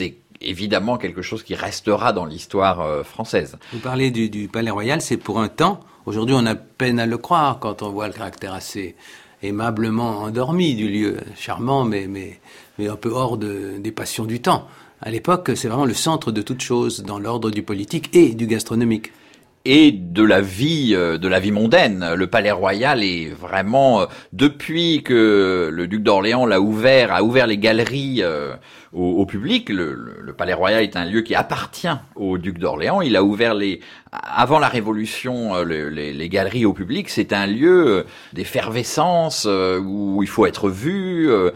évidemment quelque chose qui restera dans l'histoire euh, française. Vous parlez du, du Palais Royal, c'est pour un temps. Aujourd'hui, on a peine à le croire quand on voit le caractère assez aimablement endormi du lieu, charmant, mais, mais, mais un peu hors de, des passions du temps. À l'époque, c'est vraiment le centre de toute chose dans l'ordre du politique et du gastronomique. Et de la vie, de la vie mondaine. Le Palais Royal est vraiment, depuis que le duc d'Orléans l'a ouvert, a ouvert les galeries euh, au, au public. Le, le, le Palais Royal est un lieu qui appartient au duc d'Orléans. Il a ouvert les, avant la Révolution, le, les, les galeries au public. C'est un lieu d'effervescence euh, où il faut être vu, euh,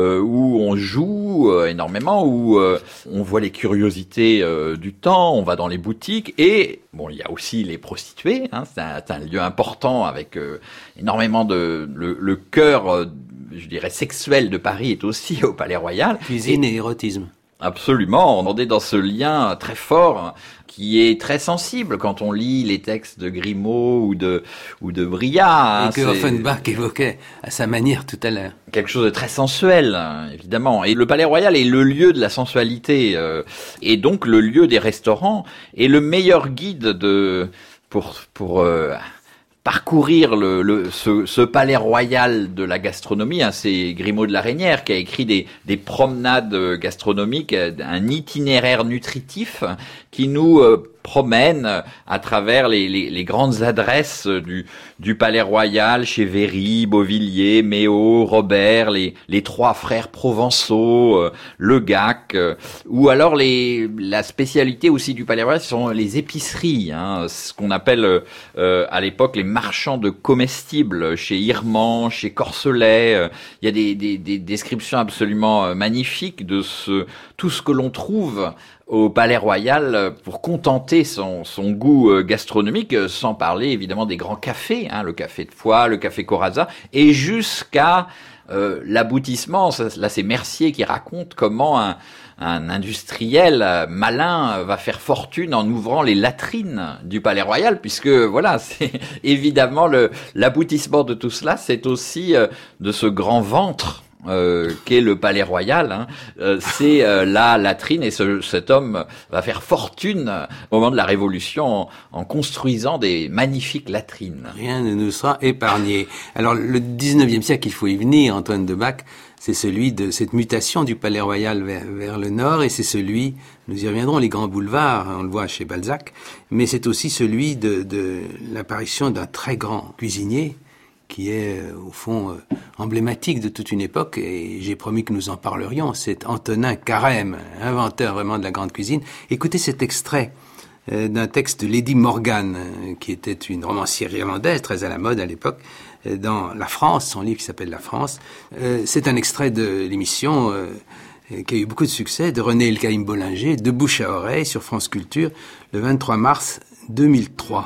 où on joue euh, énormément, où euh, on voit les curiosités euh, du temps. On va dans les boutiques et bon, il y a aussi les prostituées, hein, c'est, un, c'est un lieu important avec euh, énormément de... Le, le cœur, euh, je dirais, sexuel de Paris est aussi au Palais Royal. Cuisine et, et érotisme. Absolument, on est dans ce lien très fort qui est très sensible quand on lit les textes de Grimaud ou de ou de Brillat. Et hein, que Offenbach évoquait à sa manière tout à l'heure. Quelque chose de très sensuel, évidemment. Et le Palais Royal est le lieu de la sensualité, euh, et donc le lieu des restaurants, et le meilleur guide de pour pour euh, parcourir le, le ce, ce palais royal de la gastronomie, hein, c'est Grimaud de la Reynière qui a écrit des, des promenades gastronomiques, un itinéraire nutritif qui nous euh, promène à travers les, les, les grandes adresses du, du Palais Royal, chez Véry, Beauvilliers, Méo, Robert, les, les trois frères provençaux, euh, Le Gac, euh, ou alors les, la spécialité aussi du Palais Royal, ce sont les épiceries, hein, ce qu'on appelle euh, à l'époque les marchands de comestibles, chez Irman, chez Corselet. Euh, il y a des, des, des descriptions absolument euh, magnifiques de ce, tout ce que l'on trouve au Palais Royal pour contenter son, son goût gastronomique, sans parler évidemment des grands cafés, hein, le café de Foix, le café Corazza, et jusqu'à euh, l'aboutissement. Là, c'est Mercier qui raconte comment un, un industriel malin va faire fortune en ouvrant les latrines du Palais Royal, puisque voilà, c'est évidemment le, l'aboutissement de tout cela, c'est aussi euh, de ce grand ventre Euh, qu'est le Palais Royal, hein. euh, c'est euh, la latrine, et ce, cet homme va faire fortune euh, au moment de la Révolution en, en construisant des magnifiques latrines. Rien ne nous sera épargné. Alors le dix-neuvième siècle, il faut y venir, Antoine Debac, c'est celui de cette mutation du Palais Royal vers, vers le nord, et c'est celui, nous y reviendrons, les grands boulevards, on le voit chez Balzac, mais c'est aussi celui de, de l'apparition d'un très grand cuisinier, qui est, au fond, euh, emblématique de toute une époque, et j'ai promis que nous en parlerions. C'est Antonin Carême, inventeur vraiment de la grande cuisine. Écoutez cet extrait euh, d'un texte de Lady Morgan, euh, qui était une romancière irlandaise, très à la mode à l'époque, euh, dans La France, son livre qui s'appelle La France. Euh, c'est un extrait de l'émission euh, qui a eu beaucoup de succès, de René Elkaïm Bollinger, de bouche à oreille, sur France Culture, le vingt-trois mars deux mille trois.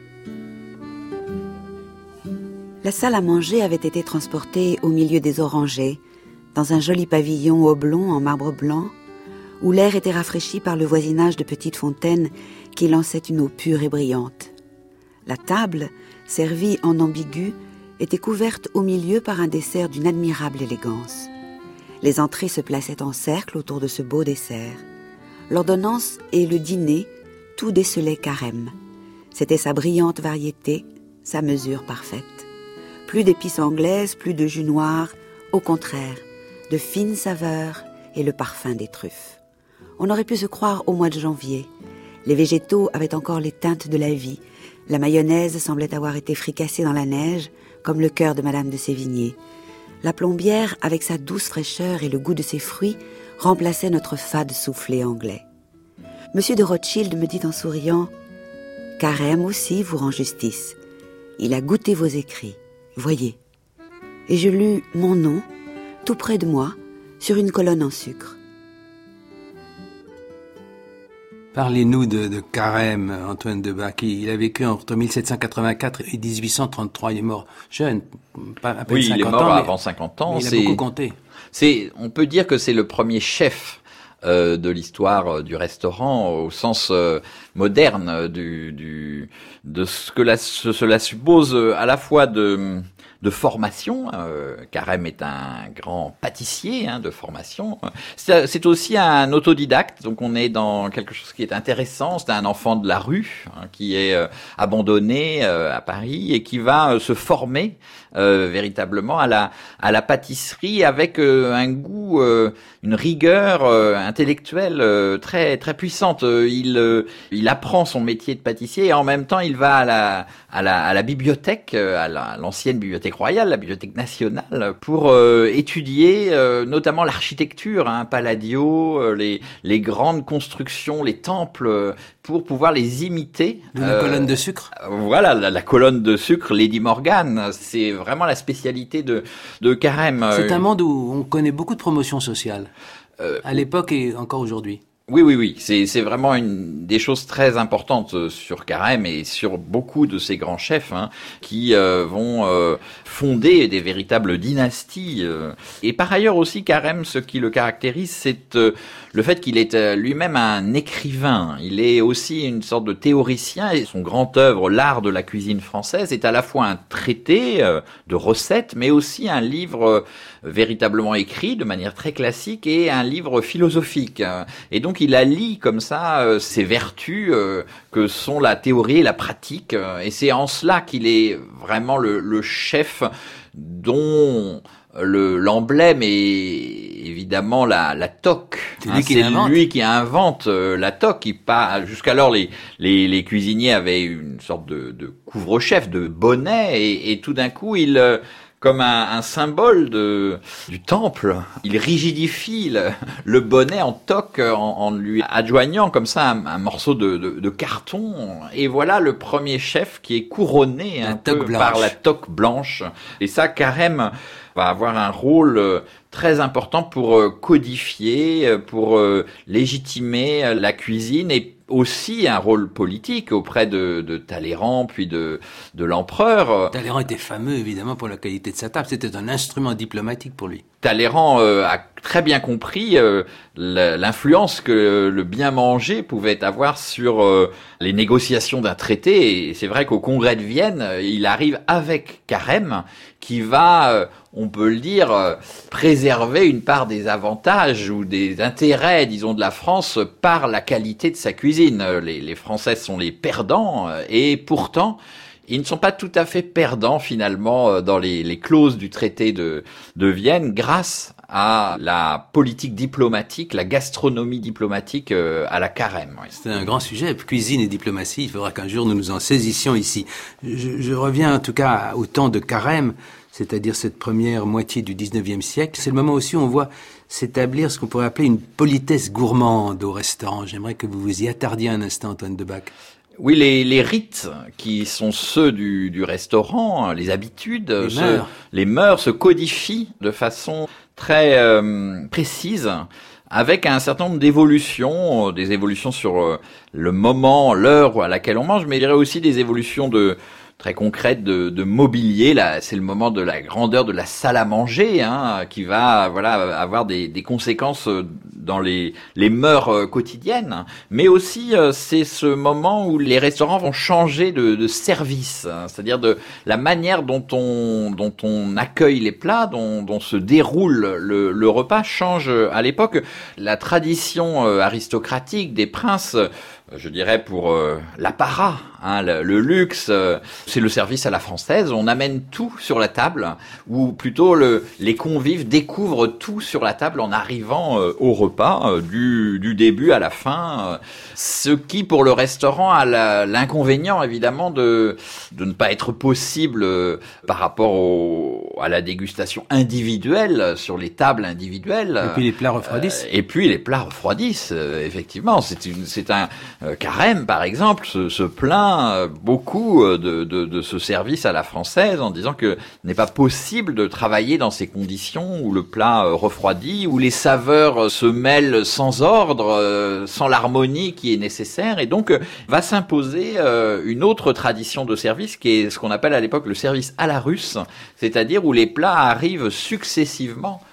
La salle à manger avait été transportée au milieu des orangers, dans un joli pavillon oblong en marbre blanc, où l'air était rafraîchi par le voisinage de petites fontaines qui lançaient une eau pure et brillante. La table, servie en ambigu, était couverte au milieu par un dessert d'une admirable élégance. Les entrées se plaçaient en cercle autour de ce beau dessert. L'ordonnance et le dîner, tout décelait Carême. C'était sa brillante variété, sa mesure parfaite. Plus d'épices anglaises, plus de jus noir, au contraire, de fines saveurs et le parfum des truffes. On aurait pu se croire au mois de janvier. Les végétaux avaient encore les teintes de la vie. La mayonnaise semblait avoir été fricassée dans la neige, comme le cœur de Madame de Sévigné. La plombière, avec sa douce fraîcheur et le goût de ses fruits, remplaçait notre fade soufflé anglais. Monsieur de Rothschild me dit en souriant « Carême aussi vous rend justice. Il a goûté vos écrits. Voyez. » Et je lus mon nom, tout près de moi, sur une colonne en sucre. Parlez-nous de, de Carême, Antoine Debac. Il a vécu entre mille sept cent quatre-vingt-quatre et dix-huit cent trente-trois. Il est mort jeune, pas à peine oui, cinquante ans. Oui, il est mort ans, avant cinquante ans. Il c'est, a beaucoup compté. C'est, on peut dire que c'est le premier chef euh, de l'histoire euh, du restaurant au sens euh, moderne du, du, de ce que la, ce, cela suppose euh, à la fois de de formation. Euh, Carême est un grand pâtissier hein, de formation. C'est, c'est aussi un autodidacte, donc on est dans quelque chose qui est intéressant. C'est un enfant de la rue hein, qui est euh, abandonné euh, à Paris et qui va euh, se former euh, véritablement à la à la pâtisserie avec euh, un goût, euh, une rigueur euh, intellectuelle euh, très très puissante. Euh, il euh, il apprend son métier de pâtissier et en même temps il va à la à la à la bibliothèque, à, la, à l'ancienne bibliothèque royale, la bibliothèque nationale, pour euh, étudier euh, notamment l'architecture, hein, Palladio, euh, les les grandes constructions, les temples, euh, pour pouvoir les imiter. De la euh, colonne de sucre. Voilà, la, la colonne de sucre, Lady Morgan, c'est vraiment la spécialité de de Carême. C'est un monde où on connaît beaucoup de promotions sociales, euh, à l'époque et encore aujourd'hui. Oui, oui, oui. C'est, c'est vraiment une des choses très importantes sur Carême et sur beaucoup de ces grands chefs hein, qui euh, vont euh, fonder des véritables dynasties. Euh. Et par ailleurs aussi, Carême, ce qui le caractérise, c'est euh, le fait qu'il est euh, lui-même un écrivain. Il est aussi une sorte de théoricien et son grand œuvre, L'art de la cuisine française, est à la fois un traité euh, de recettes, mais aussi un livre euh, véritablement écrit de manière très classique et un livre philosophique. Et donc, il allie comme ça euh, ces vertus euh, que sont la théorie et la pratique. Euh, et c'est en cela qu'il est vraiment le, le chef dont le, l'emblème est évidemment la, la toque. C'est lui hein, qui c'est l'invente. lui qui invente euh, la toque. Il pas, jusqu'alors, les, les, les cuisiniers avaient une sorte de, de couvre-chef, de bonnet, et, et tout d'un coup, il... Euh, comme un, un symbole de, du temple. Il rigidifie le, le bonnet en toque en, en lui adjoignant comme ça un, un morceau de, de, de carton. Et voilà le premier chef qui est couronné un peu par la toque blanche. Et ça, Carême va avoir un rôle très important pour codifier, pour légitimer la cuisine et aussi un rôle politique auprès de, de Talleyrand, puis de, de l'empereur. Talleyrand était fameux, évidemment, pour la qualité de sa table. C'était un instrument diplomatique pour lui. Talleyrand euh, a très bien compris euh, l'influence que le bien manger pouvait avoir sur euh, les négociations d'un traité. Et c'est vrai qu'au Congrès de Vienne, il arrive avec Carême, qui va, euh, on peut le dire, euh, préserver une part des avantages ou des intérêts, disons, de la France par la qualité de sa cuisine. Les, les Français sont les perdants, euh, et pourtant, ils ne sont pas tout à fait perdants finalement dans les, les clauses du traité de, de Vienne grâce à la politique diplomatique, la gastronomie diplomatique euh, à la Carême. Oui. C'est un grand sujet, cuisine et diplomatie, il faudra qu'un jour nous nous en saisissions ici. Je, je reviens en tout cas au temps de Carême, c'est-à-dire cette première moitié du dix-neuvième siècle. C'est le moment aussi où on voit s'établir ce qu'on pourrait appeler une politesse gourmande au restaurant. J'aimerais que vous vous y attardiez un instant, Antoine Debac. Oui, les, les rites qui sont ceux du, du restaurant, les habitudes, les, se, mœurs. les mœurs se codifient de façon très euh, précise, avec un certain nombre d'évolutions, des évolutions sur euh, le moment, l'heure à laquelle on mange, mais il y aurait aussi des évolutions de très concrètes de, de mobilier. Là, c'est le moment de la grandeur de la salle à manger, hein, qui va, voilà, avoir des, des conséquences dans les, les mœurs quotidiennes. Mais aussi, c'est ce moment où les restaurants vont changer de, de service, hein, c'est-à-dire de la manière dont on, dont on accueille les plats, dont, dont se déroule le, le repas change. À l'époque, la tradition aristocratique des princes, je dirais pour euh, l'apparat, hein, le, le luxe, euh, c'est le service à la française. On amène tout sur la table, ou plutôt le, les convives découvrent tout sur la table en arrivant euh, au repas, euh, du, du début à la fin. Euh, ce qui, pour le restaurant, a la, l'inconvénient évidemment de, de ne pas être possible euh, par rapport au, à la dégustation individuelle sur les tables individuelles. Et puis les plats refroidissent. Euh, et puis les plats refroidissent, euh, effectivement. C'est, une, c'est un Euh, Carême, par exemple, se, se plaint euh, beaucoup euh, de, de, de ce service à la française en disant que n'est pas possible de travailler dans ces conditions où le plat euh, refroidit, où les saveurs euh, se mêlent sans ordre, euh, sans l'harmonie qui est nécessaire, et donc euh, va s'imposer euh, une autre tradition de service qui est ce qu'on appelle à l'époque le service à la russe, c'est-à-dire où les plats arrivent successivement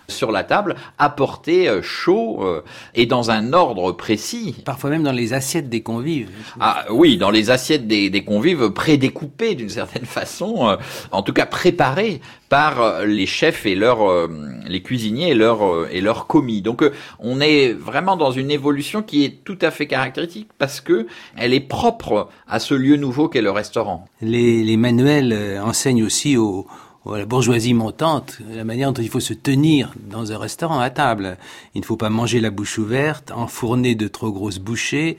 sur la table, apportés euh, chauds euh, et dans un ordre précis. Parfois même dans les assiettes des convives. Ah oui, dans les assiettes des, des convives prédécoupées d'une certaine façon, euh, en tout cas préparées par euh, les chefs et leurs euh, les cuisiniers et leurs euh, et leurs commis. Donc euh, on est vraiment dans une évolution qui est tout à fait caractéristique parce que elle est propre à ce lieu nouveau qu'est le restaurant. Les, les manuels euh, enseignent aussi aux à la bourgeoisie montante, la manière dont il faut se tenir dans un restaurant à table. Il ne faut pas manger la bouche ouverte, enfourner de trop grosses bouchées,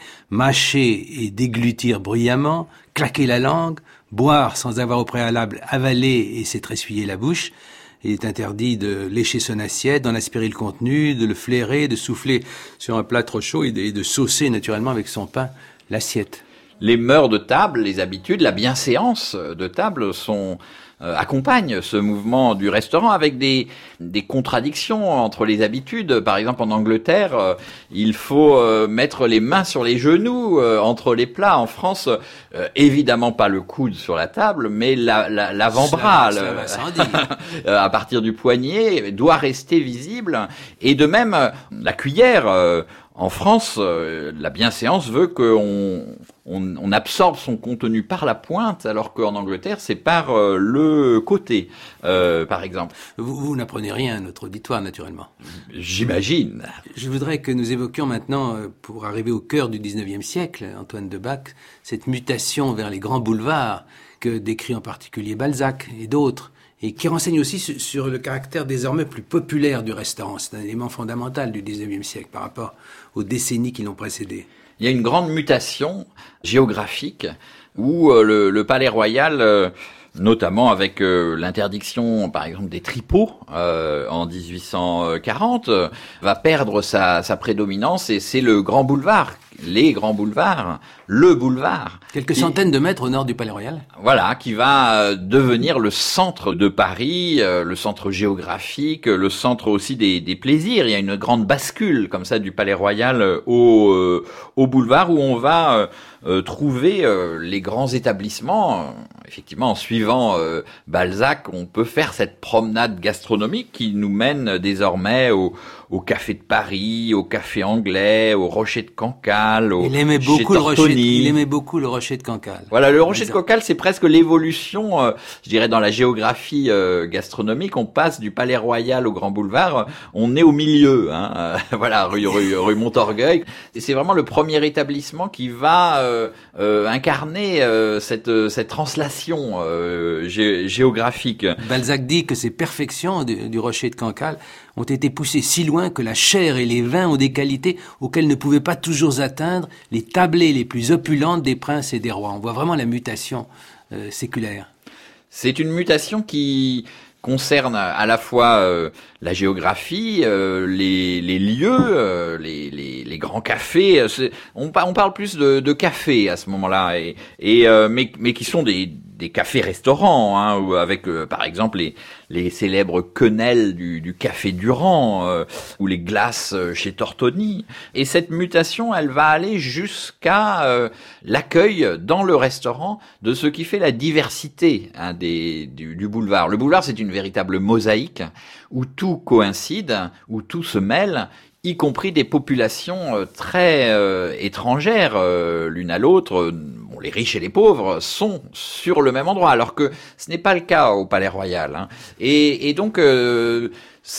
mâcher et déglutir bruyamment, claquer la langue, boire sans avoir au préalable avalé et s'être essuyé la bouche. Il est interdit de lécher son assiette, d'en aspirer le contenu, de le flairer, de souffler sur un plat trop chaud et de, et de saucer naturellement avec son pain l'assiette. Les mœurs de table, les habitudes, la bienséance de table sont euh, accompagnent ce mouvement du restaurant avec des des contradictions entre les habitudes. Par exemple, en Angleterre, euh, il faut euh, mettre les mains sur les genoux euh, entre les plats. En France, euh, évidemment pas le coude sur la table, mais la, la, l'avant-bras, ça, ça le, va sans dire. à partir du poignet, doit rester visible. Et de même, la cuillère. Euh, En France, euh, la bienséance veut qu'on on, on absorbe son contenu par la pointe, alors qu'en Angleterre, c'est par euh, le côté, euh, par exemple. Vous, vous n'apprenez rien à notre auditoire, naturellement. J'imagine. Je voudrais que nous évoquions maintenant, pour arriver au cœur du dix-neuvième siècle, Antoine Debac, cette mutation vers les grands boulevards que décrit en particulier Balzac et d'autres, et qui renseigne aussi sur le caractère désormais plus populaire du restaurant. C'est un élément fondamental du dix-neuvième siècle par rapport aux décennies qui l'ont précédé. Il y a une grande mutation géographique où euh, le, le Palais Royal, euh, notamment avec euh, l'interdiction, par exemple, des tripots euh, en dix-huit cent quarante, euh, va perdre sa, sa prédominance et c'est le grand boulevard, les grands boulevards, le boulevard. Quelques qui, centaines de mètres au nord du Palais Royal. Voilà, qui va euh, devenir le centre de Paris, euh, le centre géographique, le centre aussi des, des plaisirs. Il y a une grande bascule comme ça du Palais Royal euh, au, euh, au boulevard où on va euh, euh, trouver euh, les grands établissements. Euh, effectivement, en suivant euh, Balzac, on peut faire cette promenade gastronomique qui nous mène désormais au, au Café de Paris, au Café Anglais, au Rocher de Cancale, au il aimait beaucoup le Rocher, il aimait beaucoup le Rocher de Cancale. Voilà, le Rocher de Cancale, c'est presque l'évolution, euh, je dirais, dans la géographie euh, gastronomique. On passe du Palais Royal au Grand Boulevard, on est au milieu, hein, euh, voilà, rue, rue, rue Montorgueil. Et c'est vraiment le premier établissement qui va euh, euh, incarner euh, cette, cette translation euh, gé- géographique. Balzac dit que ces perfections du, du Rocher de Cancale ont été poussées si loin que la chair et les vins ont des qualités auxquelles ne pouvaient pas toujours atteindre les tablées les plus opulentes des princes et des rois. On voit vraiment la mutation euh, séculaire. C'est une mutation qui concerne à la fois euh, la géographie, euh, les, les lieux, euh, les, les, les grands cafés. C'est, on, on parle plus de, de cafés à ce moment-là, et, et euh, mais, mais qui sont des, des cafés-restaurants, hein, ou avec euh, par exemple les, les célèbres quenelles du, du café Durand, euh, ou les glaces chez Tortoni. Et cette mutation, elle va aller jusqu'à euh, l'accueil dans le restaurant de ce qui fait la diversité, hein, des, du, du boulevard. Le boulevard, c'est une véritable mosaïque où tout coïncide, où tout se mêle, y compris des populations euh, très euh, étrangères euh, l'une à l'autre. Bon, les riches et les pauvres sont sur le même endroit, alors que ce n'est pas le cas au Palais Royal. Hein. Et, et donc, euh,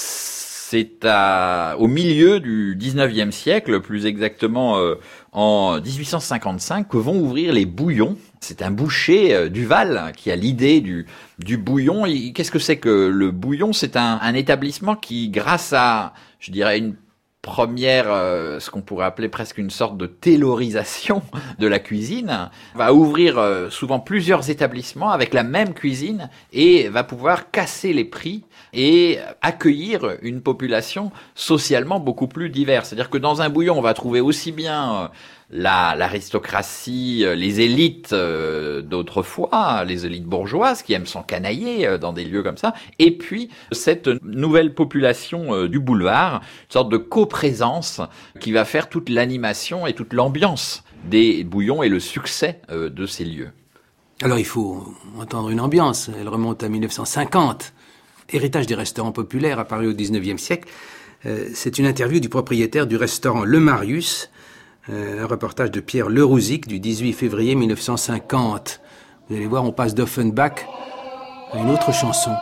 c'est à, au milieu du dix-neuvième siècle, plus exactement euh, en dix-huit cent cinquante-cinq, que vont ouvrir les bouillons. C'est un boucher euh, du Val qui a l'idée du, du bouillon. Et qu'est-ce que c'est que le bouillon ? C'est un, un établissement qui, grâce à, je dirais, une première, euh, ce qu'on pourrait appeler presque une sorte de taylorisation de la cuisine, va ouvrir euh, souvent plusieurs établissements avec la même cuisine et va pouvoir casser les prix et accueillir une population socialement beaucoup plus diverse. C'est-à-dire que dans un bouillon, on va trouver aussi bien euh, la, l'aristocratie, les élites euh, d'autrefois, les élites bourgeoises qui aiment s'encanailler euh, dans des lieux comme ça, et puis cette nouvelle population euh, du boulevard, une sorte de coprésence qui va faire toute l'animation et toute l'ambiance des bouillons et le succès euh, de ces lieux. Alors il faut entendre une ambiance, elle remonte à mille neuf cent cinquante. Héritage des restaurants populaires apparu au dix-neuvième siècle. Euh, c'est une interview du propriétaire du restaurant Le Marius, euh, un reportage de Pierre Lerouzic du dix-huit février mille neuf cent cinquante. Vous allez voir, on passe d'Offenbach à une autre chanson.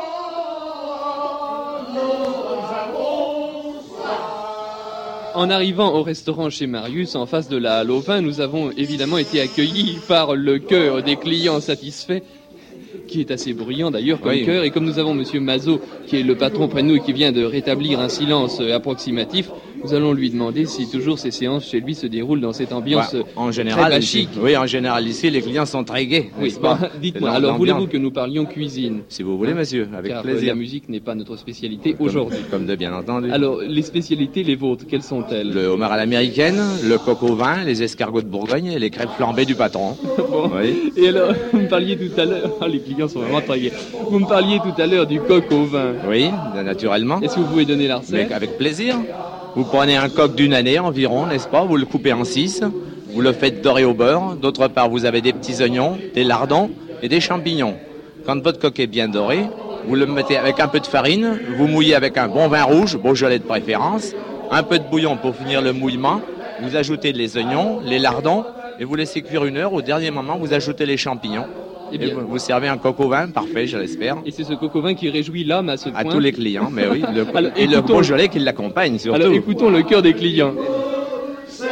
En arrivant au restaurant chez Marius, en face de la halle au vin, nous avons évidemment été accueillis par le chœur des clients satisfaits, qui est assez bruyant d'ailleurs comme oui. chœur. Et comme nous avons Monsieur Mazot, qui est le patron près de nous et qui vient de rétablir un silence approximatif, nous allons lui demander si toujours ces séances chez lui se déroulent dans cette ambiance ouais, en général, très bachique. Oui, en général, ici, les clients sont très gais, oui, bah, dites-moi, alors voulez-vous que nous parlions cuisine? Si vous voulez, monsieur, avec Car plaisir. La musique n'est pas notre spécialité comme, aujourd'hui. Comme de bien entendu. Alors, les spécialités, les vôtres, quelles sont-elles? Le homard à l'américaine, le coq au vin, les escargots de Bourgogne et les crêpes flambées du patron. Bon. Oui. Et alors, vous me parliez tout à l'heure... Ah, les clients sont vraiment très gais. Vous me parliez tout à l'heure du coq au vin. Oui, naturellement. Est-ce que vous pouvez donner la recette? Mais avec plaisir. Vous prenez un coq d'une année environ, n'est-ce pas? Vous le coupez en six, vous le faites dorer au beurre. D'autre part, vous avez des petits oignons, des lardons et des champignons. Quand votre coq est bien doré, vous le mettez avec un peu de farine, vous mouillez avec un bon vin rouge, Beaujolais de préférence, un peu de bouillon pour finir le mouillement, vous ajoutez les oignons, les lardons et vous laissez cuire une heure. Au dernier moment, vous ajoutez les champignons. Eh bien, et vous, vous servez un coq au vin, parfait, je l'espère. Et c'est ce coq au vin qui réjouit l'âme à ce point. À tous les clients, mais oui. Le, alors, et le Beaujolais qui l'accompagne surtout. Alors écoutons le cœur des clients. C'est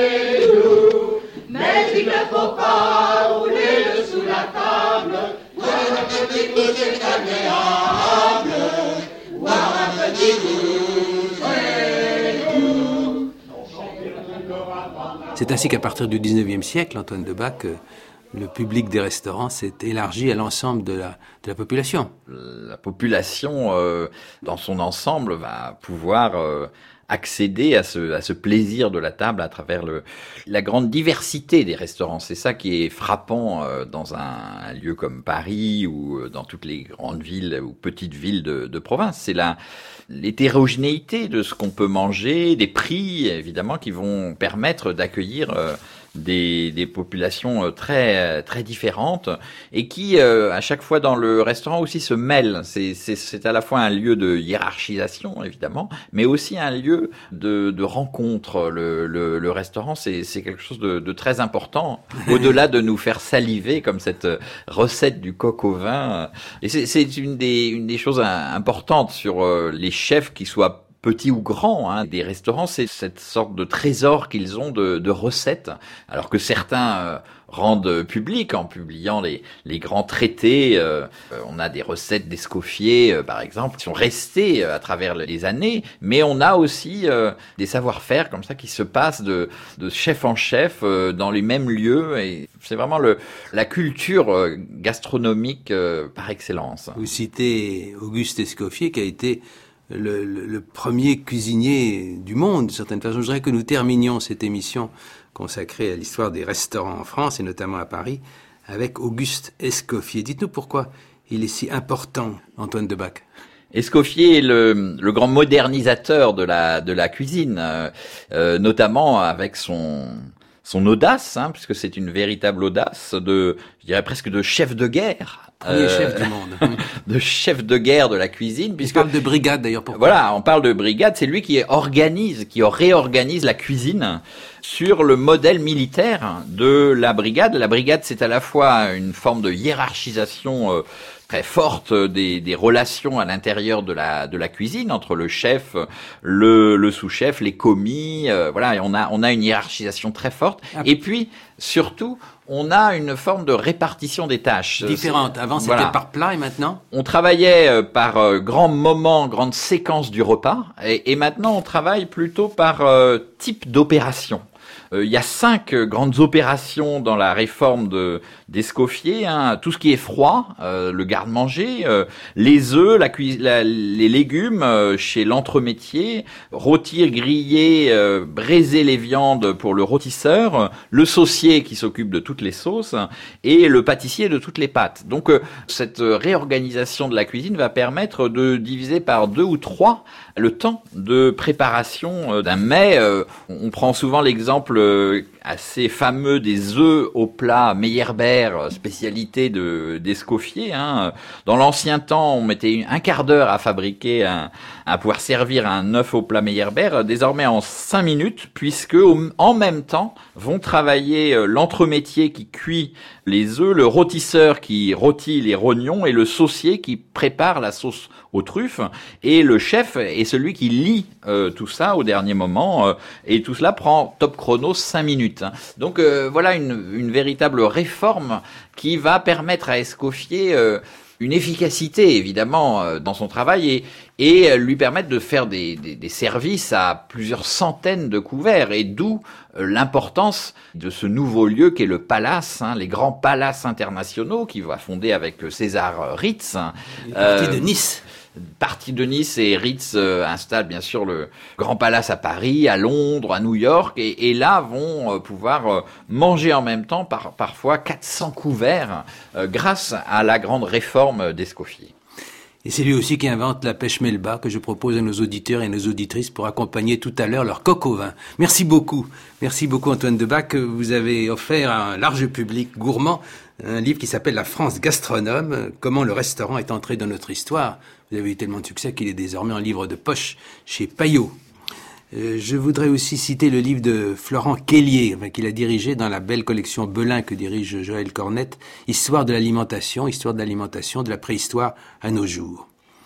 nous, mais il ne faut pas rouler le sous la table. Voir un petit côté agréable, voir un petit goût, c'est nous. C'est ainsi qu'à partir du dix-neuvième siècle, Antoine Debac, le public des restaurants s'est élargi à l'ensemble de la, de la population. La population, euh, dans son ensemble, va pouvoir euh, accéder à ce, à ce plaisir de la table à travers le, la grande diversité des restaurants. C'est ça qui est frappant euh, dans un, un lieu comme Paris ou euh, dans toutes les grandes villes ou petites villes de, de province. C'est la, l'hétérogénéité de ce qu'on peut manger, des prix, évidemment, qui vont permettre d'accueillir euh, Des, des populations très très différentes et qui euh, à chaque fois dans le restaurant aussi se mêlent. C'est c'est c'est à la fois un lieu de hiérarchisation évidemment, mais aussi un lieu de de rencontre. Le le, le restaurant c'est c'est quelque chose de, de très important au-delà de nous faire saliver comme cette recette du coq au vin. Et c'est c'est une des une des choses importantes sur euh, les chefs qui soient petits ou grands, hein, des restaurants, c'est cette sorte de trésor qu'ils ont de, de recettes, alors que certains euh, rendent public en publiant les, les grands traités. Euh, on a des recettes d'Escoffier, euh, par exemple, qui sont restées euh, à travers les années, mais on a aussi euh, des savoir-faire comme ça qui se passent de, de chef en chef euh, dans les mêmes lieux. Et c'est vraiment le, la culture euh, gastronomique euh, par excellence. Vous citez Auguste Escoffier qui a été Le, le, le premier cuisinier du monde, d'une certaine façon. Je voudrais que nous terminions cette émission consacrée à l'histoire des restaurants en France, et notamment à Paris, avec Auguste Escoffier. Dites-nous pourquoi il est si important, Antoine Debac. Escoffier est le, le grand modernisateur de la, de la cuisine, euh, euh, notamment avec son... son audace, hein, puisque c'est une véritable audace de, je dirais presque de chef de guerre. Premier euh, chef du monde. de chef de guerre de la cuisine. Puisque, on parle de brigade d'ailleurs. Pourquoi ? Voilà, on parle de brigade. C'est lui qui organise, qui réorganise la cuisine sur le modèle militaire de la brigade. La brigade, c'est à la fois une forme de hiérarchisation euh, très forte des, des relations à l'intérieur de la de la cuisine entre le chef, le, le sous-chef, les commis. Euh, voilà, et on a on a une hiérarchisation très forte. Ah. Et puis surtout, on a une forme de répartition des tâches. Différente. Avant, c'était voilà. par plat et maintenant on travaillait par euh, grands moments, grandes séquences du repas. Et, et maintenant, on travaille plutôt par euh, type d'opération. Euh, il y a cinq euh, grandes opérations dans la réforme de d'Escoffier. Hein. Tout ce qui est froid, euh, le garde-manger, euh, les œufs, la cui- la, les légumes euh, chez l'entremétier, rôtir, griller, euh, braiser les viandes pour le rôtisseur, le saucier qui s'occupe de toutes les sauces et le pâtissier de toutes les pâtes. Donc euh, cette réorganisation de la cuisine va permettre de diviser par deux ou trois le temps de préparation d'un mets. Euh, on prend souvent l'exemple assez fameux des œufs au plat Meyerbeer, spécialité de d'Escoffier. Hein. Dans l'ancien temps, on mettait un quart d'heure à fabriquer, un, à pouvoir servir un œuf au plat Meyerbeer. Désormais en cinq minutes, puisque en même temps vont travailler l'entremétier qui cuit les œufs, le rôtisseur qui rôtit les rognons et le saucier qui prépare la sauce aux truffes. Et le chef est celui qui lit euh, tout ça au dernier moment. Euh, et tout cela prend top chrono cinq minutes. Hein. Donc euh, voilà une, une véritable réforme qui va permettre à Escoffier euh, une efficacité évidemment euh, dans son travail et, et lui permettre de faire des, des, des services à plusieurs centaines de couverts. Et d'où euh, l'importance de ce nouveau lieu qu'est le Palace, hein, les grands palaces internationaux qu'il va fonder avec César Ritz. Il est parti euh, de Nice. Parti de Nice et Ritz euh, installe bien sûr le Grand Palace à Paris, à Londres, à New York et, et là vont euh, pouvoir euh, manger en même temps par, parfois quatre cents couverts euh, grâce à la grande réforme d'Escoffier. Et c'est lui aussi qui invente la pêche melba que je propose à nos auditeurs et nos auditrices pour accompagner tout à l'heure leur coq au vin. Merci beaucoup. Merci beaucoup Antoine Debac. Vous avez offert à un large public gourmand un livre qui s'appelle La France gastronome, comment le restaurant est entré dans notre histoire. Vous avez eu tellement de succès qu'il est désormais en livre de poche chez Payot. Euh, je voudrais aussi citer le livre de Florent Kellier, enfin, qu'il a dirigé dans la belle collection Belin que dirige Joël Cornette, Histoire de l'alimentation, histoire de l'alimentation de la préhistoire à nos jours.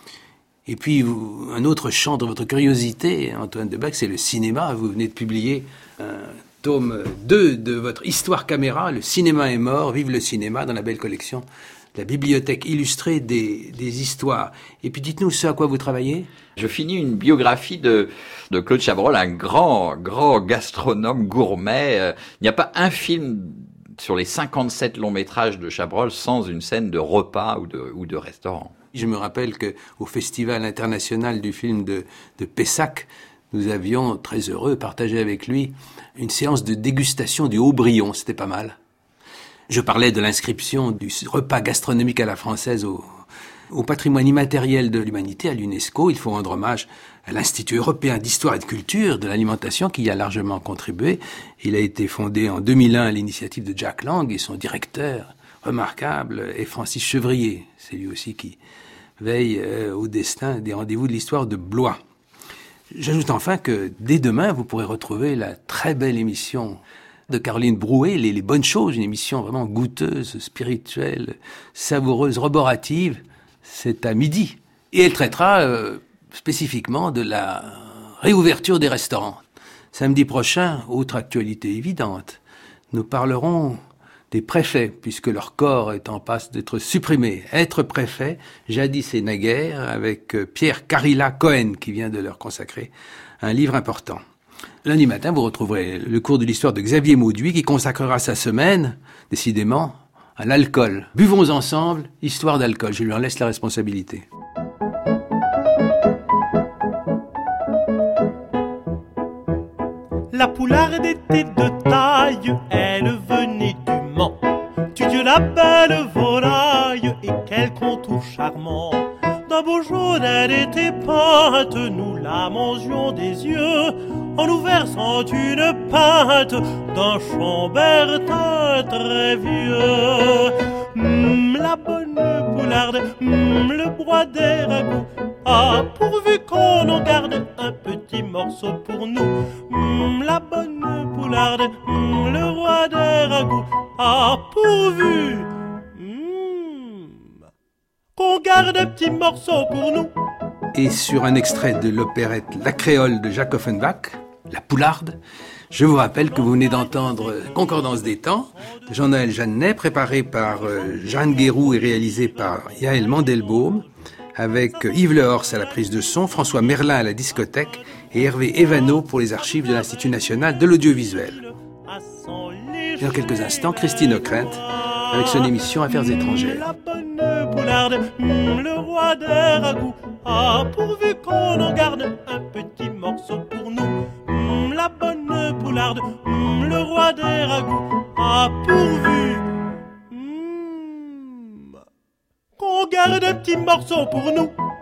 Et puis, vous, un autre champ de votre curiosité, Antoine Debac, c'est le cinéma. Vous venez de publier un tome deux de votre Histoire caméra, Le cinéma est mort, vive le cinéma, dans la belle collection de la bibliothèque illustrée des, des histoires. Et puis dites-nous ce à quoi vous travaillez. Je finis une biographie de, de Claude Chabrol, un grand, grand gastronome gourmet. Euh, il n'y a pas un film sur les cinquante-sept longs métrages de Chabrol sans une scène de repas ou de, ou de restaurant. Je me rappelle qu'au Festival international du film de, de Pessac, nous avions, très heureux, partagé avec lui une séance de dégustation du Haut-Brion. C'était pas mal. Je parlais de l'inscription du repas gastronomique à la française au, au patrimoine immatériel de l'humanité, à l'UNESCO. Il faut rendre hommage à l'Institut européen d'histoire et de culture de l'alimentation qui y a largement contribué. Il a été fondé en deux mille un à l'initiative de Jack Lang et son directeur remarquable est Francis Chevrier. C'est lui aussi qui veille euh, au destin des rendez-vous de l'histoire de Blois. J'ajoute enfin que dès demain, vous pourrez retrouver la très belle émission de Caroline Brouet, les, les bonnes choses, une émission vraiment goûteuse, spirituelle, savoureuse, roborative. C'est à midi. Et elle traitera euh, spécifiquement de la réouverture des restaurants. Samedi prochain, autre actualité évidente, nous parlerons des préfets, puisque leur corps est en passe d'être supprimé. Être préfet, jadis et naguère, avec Pierre Carilla Cohen, qui vient de leur consacrer un livre important. Lundi matin, vous retrouverez le cours de l'histoire de Xavier Mauduit, qui consacrera sa semaine, décidément, à l'alcool. Buvons ensemble, histoire d'alcool. Je lui en laisse la responsabilité. La poularde était de taille, elle venait du Mans. Tu Dieu la belle volaille et quel contour charmant. D'un beau jaune elle était peinte, nous la mangions des yeux, en nous versant une pinte d'un chambertin très vieux. Mmh, la bonne poularde, mmh, le broie des ragoûts, ah, pourvu qu'on en garde un petit morceau pour nous. Mmh, la bonne poularde, mmh, le roi des ragoûts, ah, pourvu mmh, qu'on garde un petit morceau pour nous. Et sur un extrait de l'opérette La Créole de Jacques Offenbach, La Poularde, je vous rappelle que vous venez d'entendre Concordance des temps de Jean-Noël Jeannet, préparé par Jeanne Guéroux et réalisé par Yaël Mandelbaum, avec Yves Lehors à la prise de son, François Merlin à la discothèque et Hervé Evano pour les archives de l'Institut national de l'audiovisuel. Et dans quelques instants, Christine Ockrent avec son émission Affaires étrangères. La bonne poularde, mmh, le roi des ragoûts, ah, pourvu qu'on en garde un petit morceau pour nous. Mmh, la bonne poularde, mmh, le roi des ragoûts, ah, pourvu mmh, qu'on garde un petit morceau pour nous.